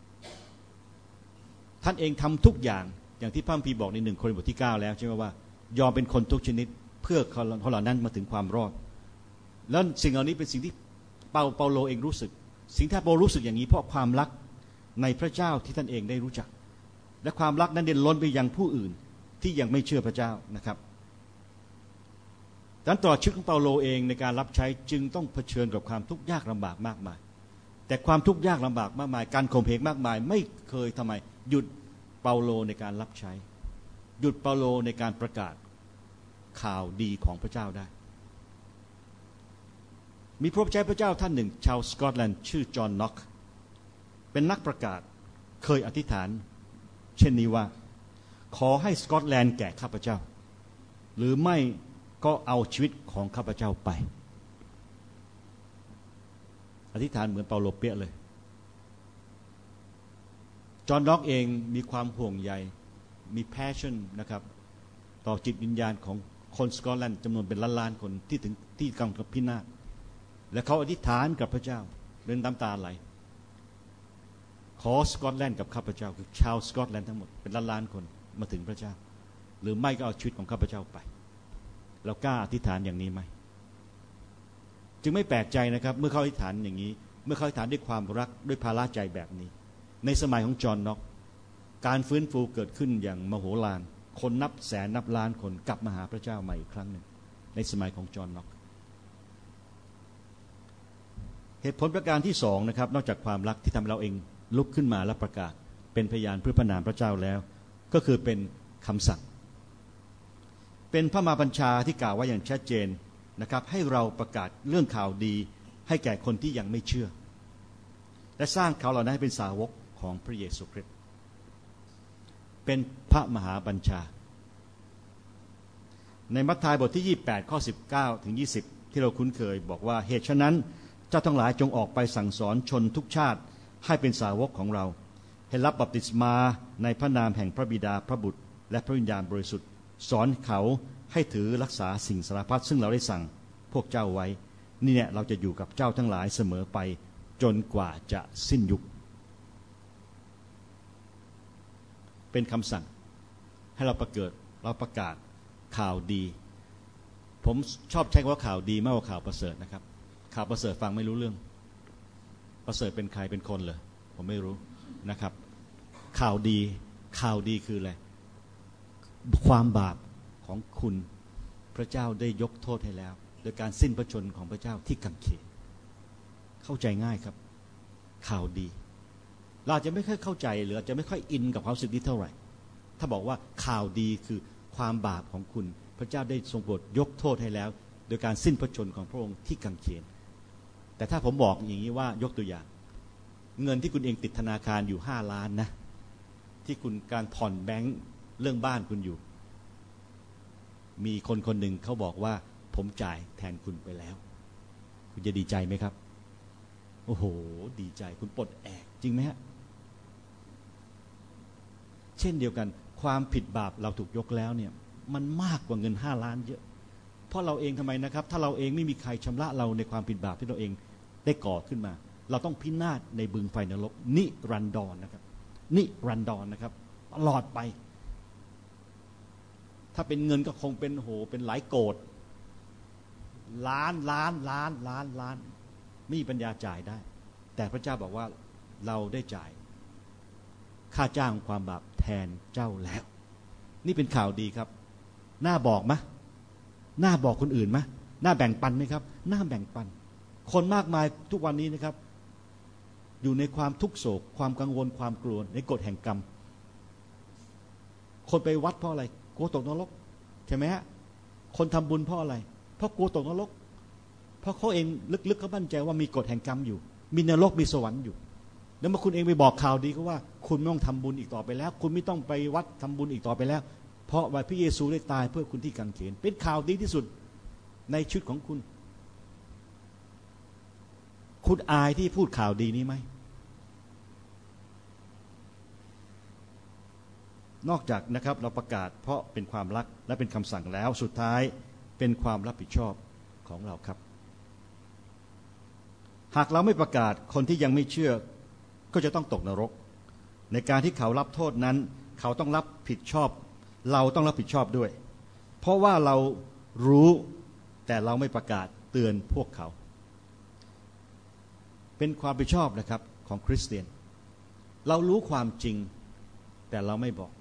S1: ท่านเองทำทุกอย่างอย่างที่พระคัมภีร์บอกในหนึ่งโครินธ์บทที่เก้าแล้วใช่ไหมว่ายอมเป็นคนทุกชนิดเพื่อเขาเหล่านั้นมาถึงความรอดแล้วสิ่งเหล่านี้เป็นสิ่งที่เปาเปาโลเองรู้สึกสิ่งที่เปาโลรู้สึกอย่างนี้เพราะความรักในพระเจ้าที่ท่านเองได้รู้จักและความรักนั้นเด่นล้นไปยังผู้อื่นที่ยังไม่เชื่อพระเจ้านะครับดังนั้นตลอดชีวิตของเปาโลเองในการรับใช้จึงต้องเผชิญกับความทุกข์ยากลำบากมากมายแต่ความทุกข์ยากลำบากมากมายการข่มเหงมากมายไม่เคยทำไมหยุดเปาโลในการรับใช้หยุดเปาโลในการประกาศข่าวดีของพระเจ้าได้มีผู้รับใช้พระเจ้าท่านหนึ่งชาวสกอตแลนด์ชื่อจอห์นน็อกเป็นนักประกาศเคยอธิษฐานเช่นนี้ว่าขอให้สกอตแลนด์แก่ข้าพเจ้าหรือไม่ก็เอาชีวิตของข้าพเจ้าไปอธิษฐานเหมือนเปาโลเปียเลยจอห์นน็อกเองมีความห่วงใยมีแพชชั่นนะครับต่อจิตวิญญาณของคนสกอตแลนด์จำนวนเป็นล้านๆคนที่ถึงที่กำลังพินาศและเขาอธิษฐานกับพระเจ้าเดินน้ำตาไหลขอสกอตแลนด์กับข้าพเจ้าคือชาวสกอตแลนด์ทั้งหมดเป็นล้านๆคนมาถึงพระเจ้าหรือไม่ก็เอาชีวิตของข้าพเจ้าไปเรากล้าอธิษฐานอย่างนี้ไหมจึงไม่แปลกใจนะครับเมื่อเขาอธิษฐานอย่างนี้เมื่อเขาอธิษฐานด้วยความรักด้วยภาระใจแบบนี้ในสมัยของจอห์นน็อกการฟื้นฟูเกิดขึ้นอย่างมโหฬารคนนับแสนนับล้านคนกลับมาหาพระเจ้าใหม่อีกครั้งหนึ่งในสมัยของจอห์นน็อกเหตุผลประการที่สองนะครับนอกจากความรักที่ทำเราเองลุกขึ้นมาและประกาศเป็นพยานเพื่อพระนามพระเจ้าแล้วก็คือเป็นคำสั่งเป็นพระมหาบัญชาที่กล่าวไว้อย่างชัดเจนนะครับให้เราประกาศเรื่องข่าวดีให้แก่คนที่ยังไม่เชื่อและสร้างเขาเหล่านั้นให้เป็นสาวกของพระเยซูคริสต์เป็นพระมหาบัญชาในมัทธิวบทที่ยี่สิบแปดข้อสิบเก้าถึงยี่สิบที่เราคุ้นเคยบอกว่าเหตุฉะนั้นเจ้าทั้งหลายจงออกไปสั่งสอนชนทุกชาติให้เป็นสาวกของเราให้รับบัพติศมาในพระนามแห่งพระบิดาพระบุตรและพระวิญญาณบริสุทธิ์สอนเขาให้ถือรักษาสิ่งสารพัดซึ่งเราได้สั่งพวกเจ้าไว้นี่เนี่ยเราจะอยู่กับเจ้าทั้งหลายเสมอไปจนกว่าจะสิ้นยุคเป็นคำสั่งให้เราประเกิดเราประกาศข่าวดีผมชอบใช้คำว่าข่าวดีมากกว่าข่าวประเสริฐนะครับข่าวประเสริฐฟังไม่รู้เรื่องประเสริฐเป็นใครเป็นคนเหรอผมไม่รู้นะครับข่าวดีข่าวดีคืออะไรความบาปของคุณพระเจ้าได้ยกโทษให้แล้วโดยการสิ้นพระชนม์ของพระเจ้าที่กังเขน
S2: เข้าใจง่ายครับข่าวดีเราจะไม่ค่อยเข้าใจหรืออาจจะไม่ค่อยอินกับความรู้สึกนี้เท่าไหร่ถ้าบอกว่าข่าวดีคือความบาปของคุณพระเจ้าได้ทรงโปรดยกโทษให้แล้วโดยการสิ้นพระชนของพระองค์ที่กางเขนแต่ถ้าผมบอกอย่างนี้ว่ายกตัวอย่างเงินที่คุณเองติดธนาคารอยู่ห้าล้านนะที่คุณการผ่อนแบงค์เรื่องบ้านคุณอยู่มีคนคนหนึ่งเขาบอกว่าผมจ่ายแทนคุณไปแล้วคุณจะดีใจไหมครับโอ้โหดีใจคุณปลดแอกจริงไหมฮะเช่นเดียวกันความผิดบาปเราถูกยกแล้วเนี่ยมันมากกว่าเงินห้าล้านเยอะเพราะเราเองทำไมนะครับถ้าเราเองไม่มีใครชำระเราในความผิดบาปที่เราเองได้ก่อขึ้นมาเราต้องพินาศในบึงไฟนรกนิรันดรนะครับนิรันดรนะครับตลอดไปถ้าเป็นเงินก็คงเป็นโหเป็นหลายโกฏล้านล้านล้านล้านล้านไม่มีปัญญาจ่ายได้แต่พระเจ้าบอกว่าเราได้จ่ายค่าจ้างความบาปแทนเจ้าแล้วนี่เป็นข่าวดีครับน่าบอกมะน่าบอกคนอื่นมะน่าแบ่งปันไหมครับน่าแบ่งปันคนมากมายทุกวันนี้นะครับอยู่ในความทุกโศกความกังวลความกลัวในกฎแห่งกรรมคนไปวัดเพราะอะไรกลัวตกนรกใช่ไหมฮะคนทำบุญเพราะอะไรเพราะกลัวตกนรกเพราะเขาเองลึกๆเขามั่นใจว่ามีกฎแห่งกรรมอยู่มีนรกมีสวรรค์อยู่แล้วเมื่อคุณเองไปบอกข่าวดีก็ว่าคุณไม่ต้องทำบุญอีกต่อไปแล้วคุณไม่ต้องไปวัดทำบุญอีกต่อไปแล้วเพราะว่าพระเยซูได้ตายเพื่อคุณที่กางเขนเป็นข่าวดีที่สุดในชีวิตของคุณคุณอายที่พูดข่าวดีนี้ไหมนอกจากนะครับเราประกาศเพราะเป็นความรักและเป็นคำสั่งแล้วสุดท้ายเป็นความรับผิดชอบของเราครับหากเราไม่ประกาศคนที่ยังไม่เชื่อก็จะต้องตกนรกในการที่เขารับโทษนั้นเขาต้องรับผิดชอบเราต้องรับผิดชอบด้วยเพราะว่าเรารู้แต่เราไม่ประกาศเตือนพวกเขาเป็นความผิดชอบนะครับของคริสเตียนเรารู้ความจริงแต่เราไม่บอก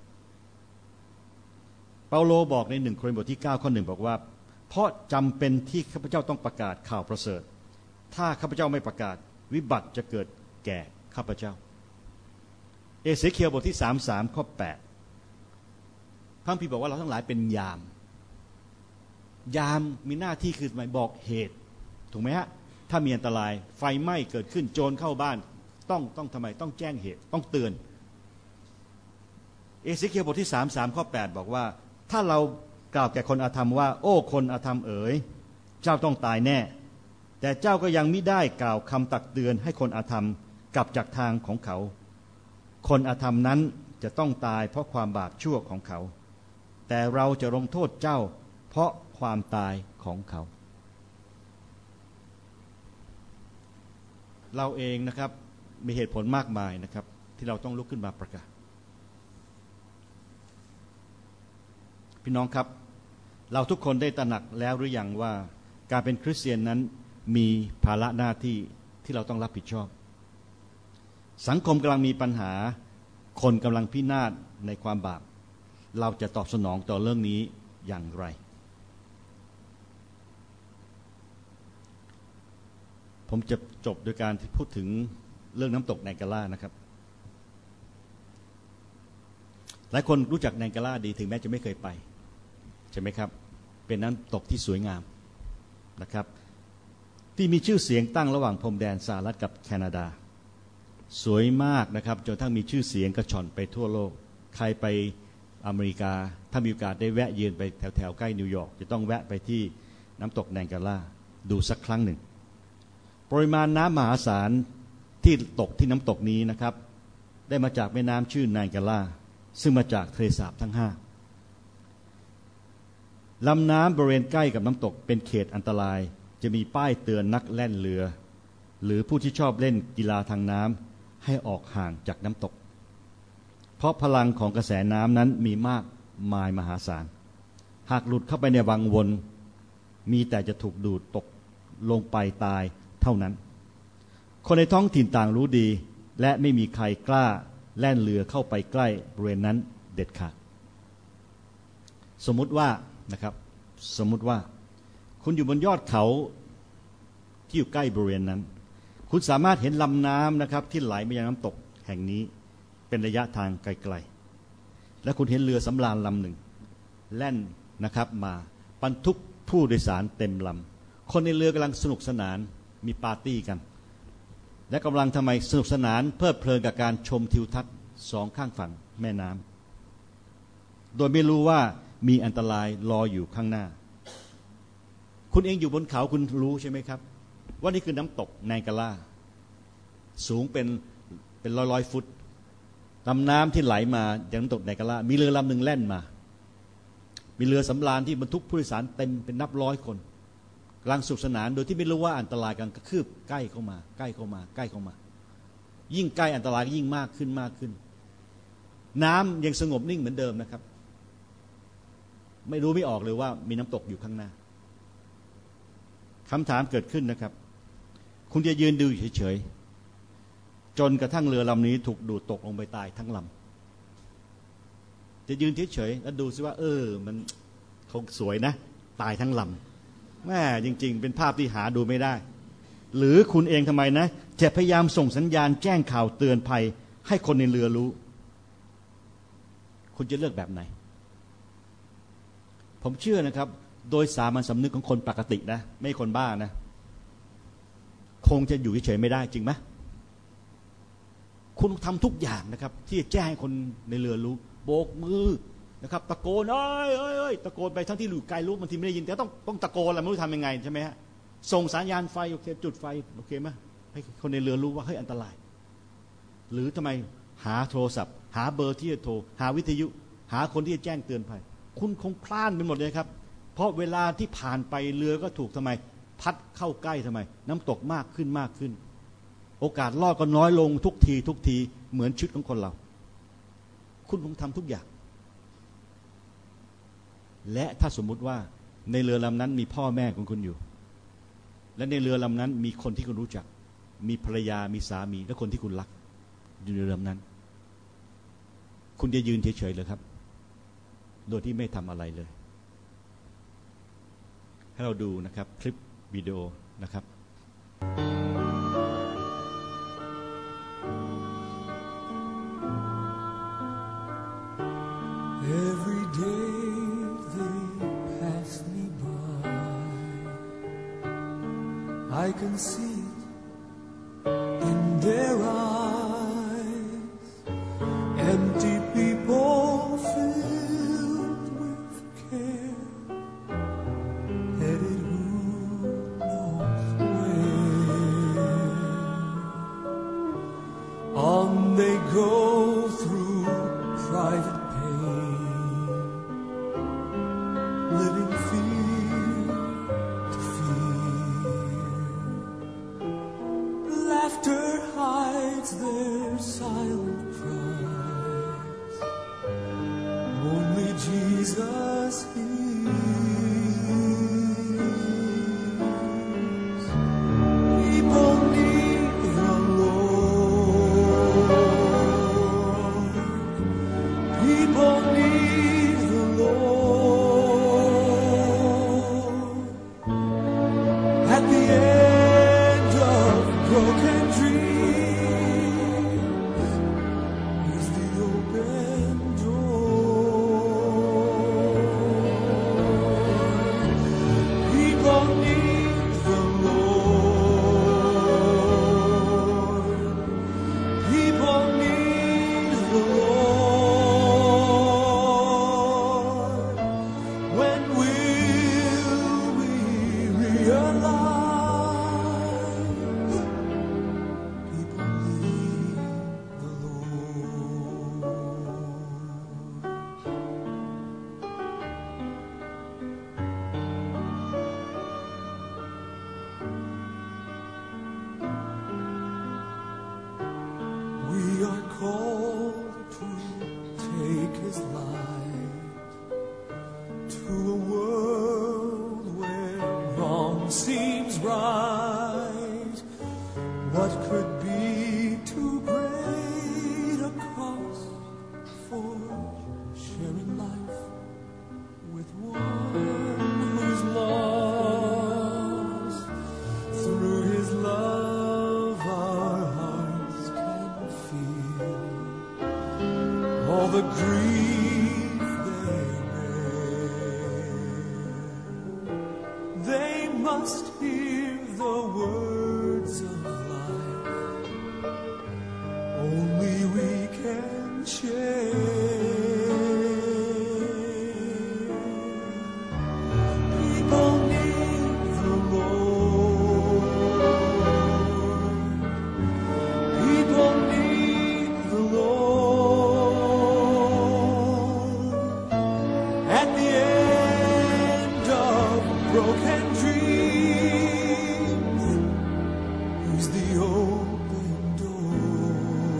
S2: เปาโลบอกในหนึ่งโครินธ์บทที่เก้าข้อหนึ่งบอกว่าเพราะจำเป็นที่ข้าพเจ้าต้องประกาศข่าวประเสริฐถ้าข้าพเจ้าไม่ประกาศวิบัติจะเกิดแก่ข้าพเจ้าเอเสเคียลบทที่สามสิบสามข้อแปดพระคัมภีร์บอกว่าเราทั้งหลายเป็นยามยามมีหน้าที่คือหมายบอกเหตุถูกไหมฮะถ้ามีอันตรายไฟไหม้เกิดขึ้นโจรเข้าบ้านต้องต้องทำไมต้องแจ้งเหตุต้องเตือนเอเสเคียลบทที่สามสิบสามข้อแปดบอกว่าถ้าเรากล่าวแก่คนอาธรรมว่าโอ้คนอาธรรมเอ๋ยเจ้าต้องตายแน่แต่เจ้าก็ยังมิได้กล่าวคำตักเตือนให้คนอาธรรมกลับจากทางของเขาคนอาธรรมนั้นจะต้องตายเพราะความบาปชั่วของเขาแต่เราจะลงโทษเจ้าเพราะความตายของเขาเราเองนะครับมีเหตุผลมากมายนะครับที่เราต้องลุกขึ้นมาประกาศพี่น้องครับเราทุกคนได้ตระหนักแล้วหรือยังว่าการเป็นคริสเตียนนั้นมีภาระหน้าที่ที่เราต้องรับผิดชอบสังคมกำลังมีปัญหาคนกำลังพินาศในความบาปเราจะตอบสนองต่อเรื่องนี้อย่างไรผมจะจบโดยการที่พูดถึงเรื่องน้ำตกไนการ่านะครับหลายคนรู้จักไนการ่าดีถึงแม้จะไม่เคยไปใช่ไหมครับเป็นน้ำตกที่สวยงามนะครับที่มีชื่อเสียงตั้งระหว่างพรมแดนสหรัฐกับแคนาดาสวยมากนะครับจนทั้งมีชื่อเสียงกระชอนไปทั่วโลกใครไปอเมริกาถ้ามีโอกาสได้แวะเยือนไปแถวๆใกล้นิวยอร์กจะต้องแวะไปที่น้ำตกไนการ่าดูสักครั้งหนึ่งปริมาณน้ำมหาศาลที่ตกที่น้ำตกนี้นะครับได้มาจากแม่น้ำชื่อไนการ่าซึ่งมาจากทะเลสาบทั้งห้าลำน้ำบริเวณใกล้กับน้ำตกเป็นเขตอันตรายจะมีป้ายเตือนนักแล่นเรือหรือผู้ที่ชอบเล่นกีฬาทางน้ำให้ออกห่างจากน้ำตกเพราะพลังของกระแสน้ำนั้นมีมากมายมหาศาลหากหลุดเข้าไปในวังวนมีแต่จะถูกดูดตกลงไปตายเท่านั้นคนในท้องถิ่นต่างรู้ดีและไม่มีใครกล้าแล่นเรือเข้าไปใกล้บริเวณนั้นเด็ดขาดสมมุติว่านะครับสมมุติว่าคุณอยู่บนยอดเขาที่อยู่ใกล้บริเวณนั้นคุณสามารถเห็นลำน้ำนะครับที่ไหลมายังน้ำตกแห่งนี้เป็นระยะทางไกลๆและคุณเห็นเรือสำราญลำหนึ่งแล่นนะครับมาบรรทุกผู้โดยสารเต็มลำคนในเรือกำลังสนุกสนานมีปาร์ตี้กันและกำลังทำไมสนุกสนานเพลิดเพลินกับการชมทิวทัศน์สองข้างฝั่งแม่น้ำโดยไม่รู้ว่ามีอันตรายรออยู่ข้างหน้าคุณเองอยู่บนเขาคุณรู้ใช่ไหมครับว่านี่คือน้ำตกไนแอการ่าสูงเป็นเป็นร้อยร้อยฟุตลำน้ำที่ไหลมาจากน้ำตกไนแอการ่ามีเรือลำหนึ่งแล่นมามีเรือสำราญที่บรรทุกผู้โดยสารเต็มเป็นนับร้อยคนกำลังสุขสนานโดยที่ไม่รู้ว่าอันตรายกำลังคืบใกล้เข้ามาใกล้เข้ามาใกล้เข้ามายิ่งใกล้อันตรายยิ่งมากขึ้นมากขึ้นน้ำยังสงบนิ่งเหมือนเดิมนะครับไม่รู้ไม่ออกเลยว่ามีน้ำตกอยู่ข้างหน้าคำถามเกิดขึ้นนะครับคุณจะยืนดูเฉยๆจนกระทั่งเรือลำนี้ถูกดูดตกลงไปตายทั้งลำจะยืนเฉยๆแล้วดูซิว่าเออมันคงสวยนะตายทั้งลำแม่จริงๆเป็นภาพที่หาดูไม่ได้หรือคุณเองทำไมนะจะพยายามส่งสัญญาณแจ้งข่าวเตือนภัยให้คนในเรือรู้คุณจะเลือกแบบไหนผมเชื่อนะครับโดยสามัญสำนึกของคนปกตินะไม่คนบ้านะคงจะอยู่เฉยๆไม่ได้จริงไหมคุณทำทุกอย่างนะครับที่จะแจ้งให้คนในเรือรู้โบกมือนะครับตะโกนเอ้ยเอ้ยเอ้ยตะโกนไปทั้งที่อยู่ไกลรู้บางทีไม่ได้ยินแต่ต้องต้องตะโกนแหละไม่รู้ทำยังไงใช่ไหมฮะส่งสัญญาณไฟโอเคจุดไฟโอเคไหมให้คนในเรือรู้ว่าเฮ้ยอันตรายหรือทำไมหาโทรศัพท์หาเบอร์ที่จะโทรหาวิทยุหาคนที่จะแจ้งเตือนภัยคุณคงพลาดไปหมดเลยครับเพราะเวลาที่ผ่านไปเรือก็ถูกทำไมพัดเข้าใกล้ทำไมน้ำตกมากขึ้นมากขึ้นโอกาสรอดก็น้อยลงทุกทีทุกทีเหมือนชีวิตของคนเราคุณคงทำทุกอย่างและถ้าสมมุติว่าในเรือลำนั้นมีพ่อแม่ของคุณอยู่และในเรือลำนั้นมีคนที่คุณรู้จักมีภรรยามีสามีและคนที่คุณรักอยู่ในเรือลำนั้นคุณจะยืนเฉยๆเลยครับโดยที่ไม่ทำอะไรเลยให้เราดูนะครับคลิปวิดีโอนะครับ
S3: Every day they pass me by I can see it in their eyes Empty people filled with care Headed who knows where On they go through private Living fear to fear Laughter hides their silent cries Only Jesus hears People need the Lord People need the Lord At the end of broken dreams is the open door. People need the Lord. People need the Lord. When will we realize? We are called to take His light to a world where wrong seems right. What could be too great a cost for sharing life with one who's lost through His love the grief they bear. They must hear the words of life only we can share. People need the Lord. People need the Lord. At the end of broken dreams, He's the open door.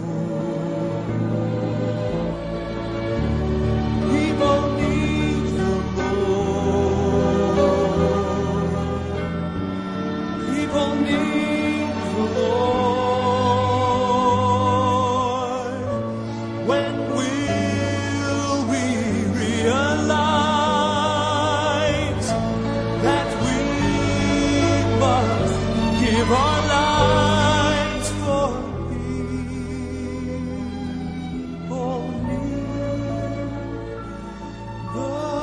S3: People need the Lord. People need the Lord. When will we realize that we must give our lives for people need the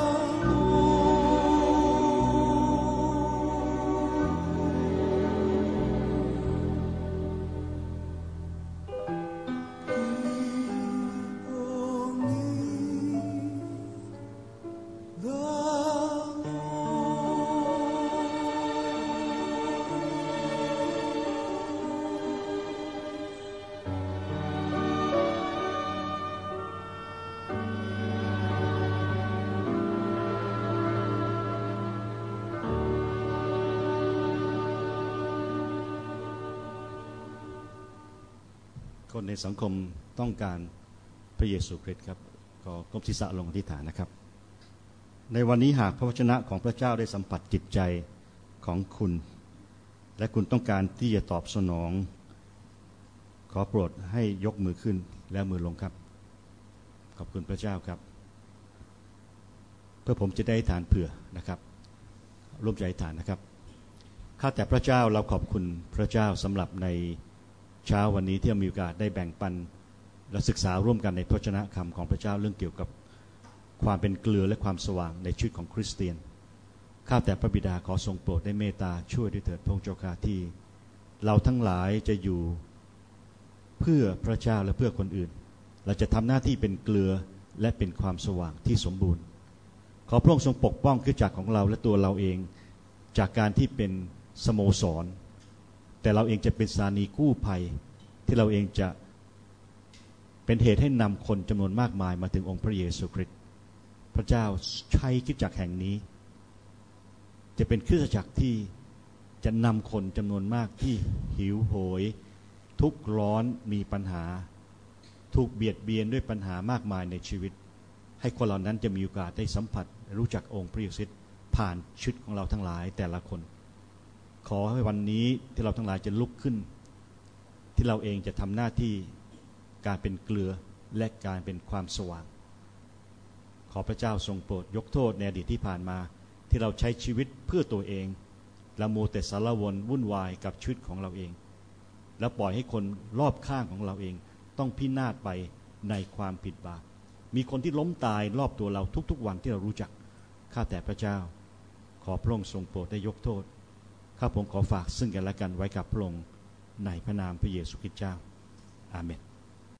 S2: คนในสังคมต้องการพระเยซูคริสต์ครับก็ก้มศีรษะลงอธิษฐานนะครับในวันนี้หากพระวจนะของพระเจ้าได้สัมผัสจิตใจของคุณและคุณต้องการที่จะตอบสนองขอโปรดให้ยกมือขึ้นและมือลงครับขอบคุณพระเจ้าครับเพื่อผมจะได้อธิษฐานเผื่อนะครับร่วมใจอธิษฐานนะครับข้าแต่พระเจ้าเราขอบคุณพระเจ้าสำหรับในเช้าวันนี้ที่เรามีโอกาสได้แบ่งปันและศึกษาร่วมกันในพระวจนะคำของพระเจ้าเรื่องเกี่ยวกับความเป็นเกลือและความสว่างในชีวิตของคริสเตียนข้าแต่พระบิดาขอทรงโปรดได้เมตตาช่วยด้วยเถิดพระองค์เจ้าข้าที่เราทั้งหลายจะอยู่เพื่อพระเจ้าและเพื่อคนอื่นเราจะทำหน้าที่เป็นเกลือและเป็นความสว่างที่สมบูรณ์ขอพระองค์ทรงปกป้องคริสตจักรของเราและตัวเราเองจากการที่เป็นสโมสรแต่เราเองจะเป็นสถานีกู้ภัยที่เราเองจะเป็นเหตุให้นำคนจำนวนมากมายมาถึงองค์พระเยซูคริสต์พระเจ้าใช้คริสตจักรแห่งนี้จะเป็นคริสตจักรที่จะนำคนจำนวนมากที่หิวโหยทุกข์ร้อนมีปัญหาถูกเบียดเบียนด้วยปัญหามากมายในชีวิตให้คนเหล่านั้นจะมีโอกาสได้สัมผัสรู้จักองค์พระเยซูคริสต์ผ่านชีวิตของเราทั้งหลายแต่ละคนขอให้วันนี้ที่เราทั้งหลายจะลุกขึ้นที่เราเองจะทำหน้าที่การเป็นเกลือและการเป็นความสว่างขอพระเจ้าทรงโปรดยกโทษในอดีตที่ผ่านมาที่เราใช้ชีวิตเพื่อตัวเองละโมแต่สารวนวุ่นวายกับชีวิตของเราเองแล้วปล่อยให้คนรอบข้างของเราเองต้องพินาศไปในความผิดบาปมีคนที่ล้มตายรอบตัวเราทุกๆวันที่เรารู้จักข้าแต่พระเจ้าขอพระองค์ทรงโปรดได้ยกโทษข้าพระองค์ขอฝากซึ่งกันและกันไว้กับพระองค์ในพระนามพระเยซูคริสต์เจ้าอาเมน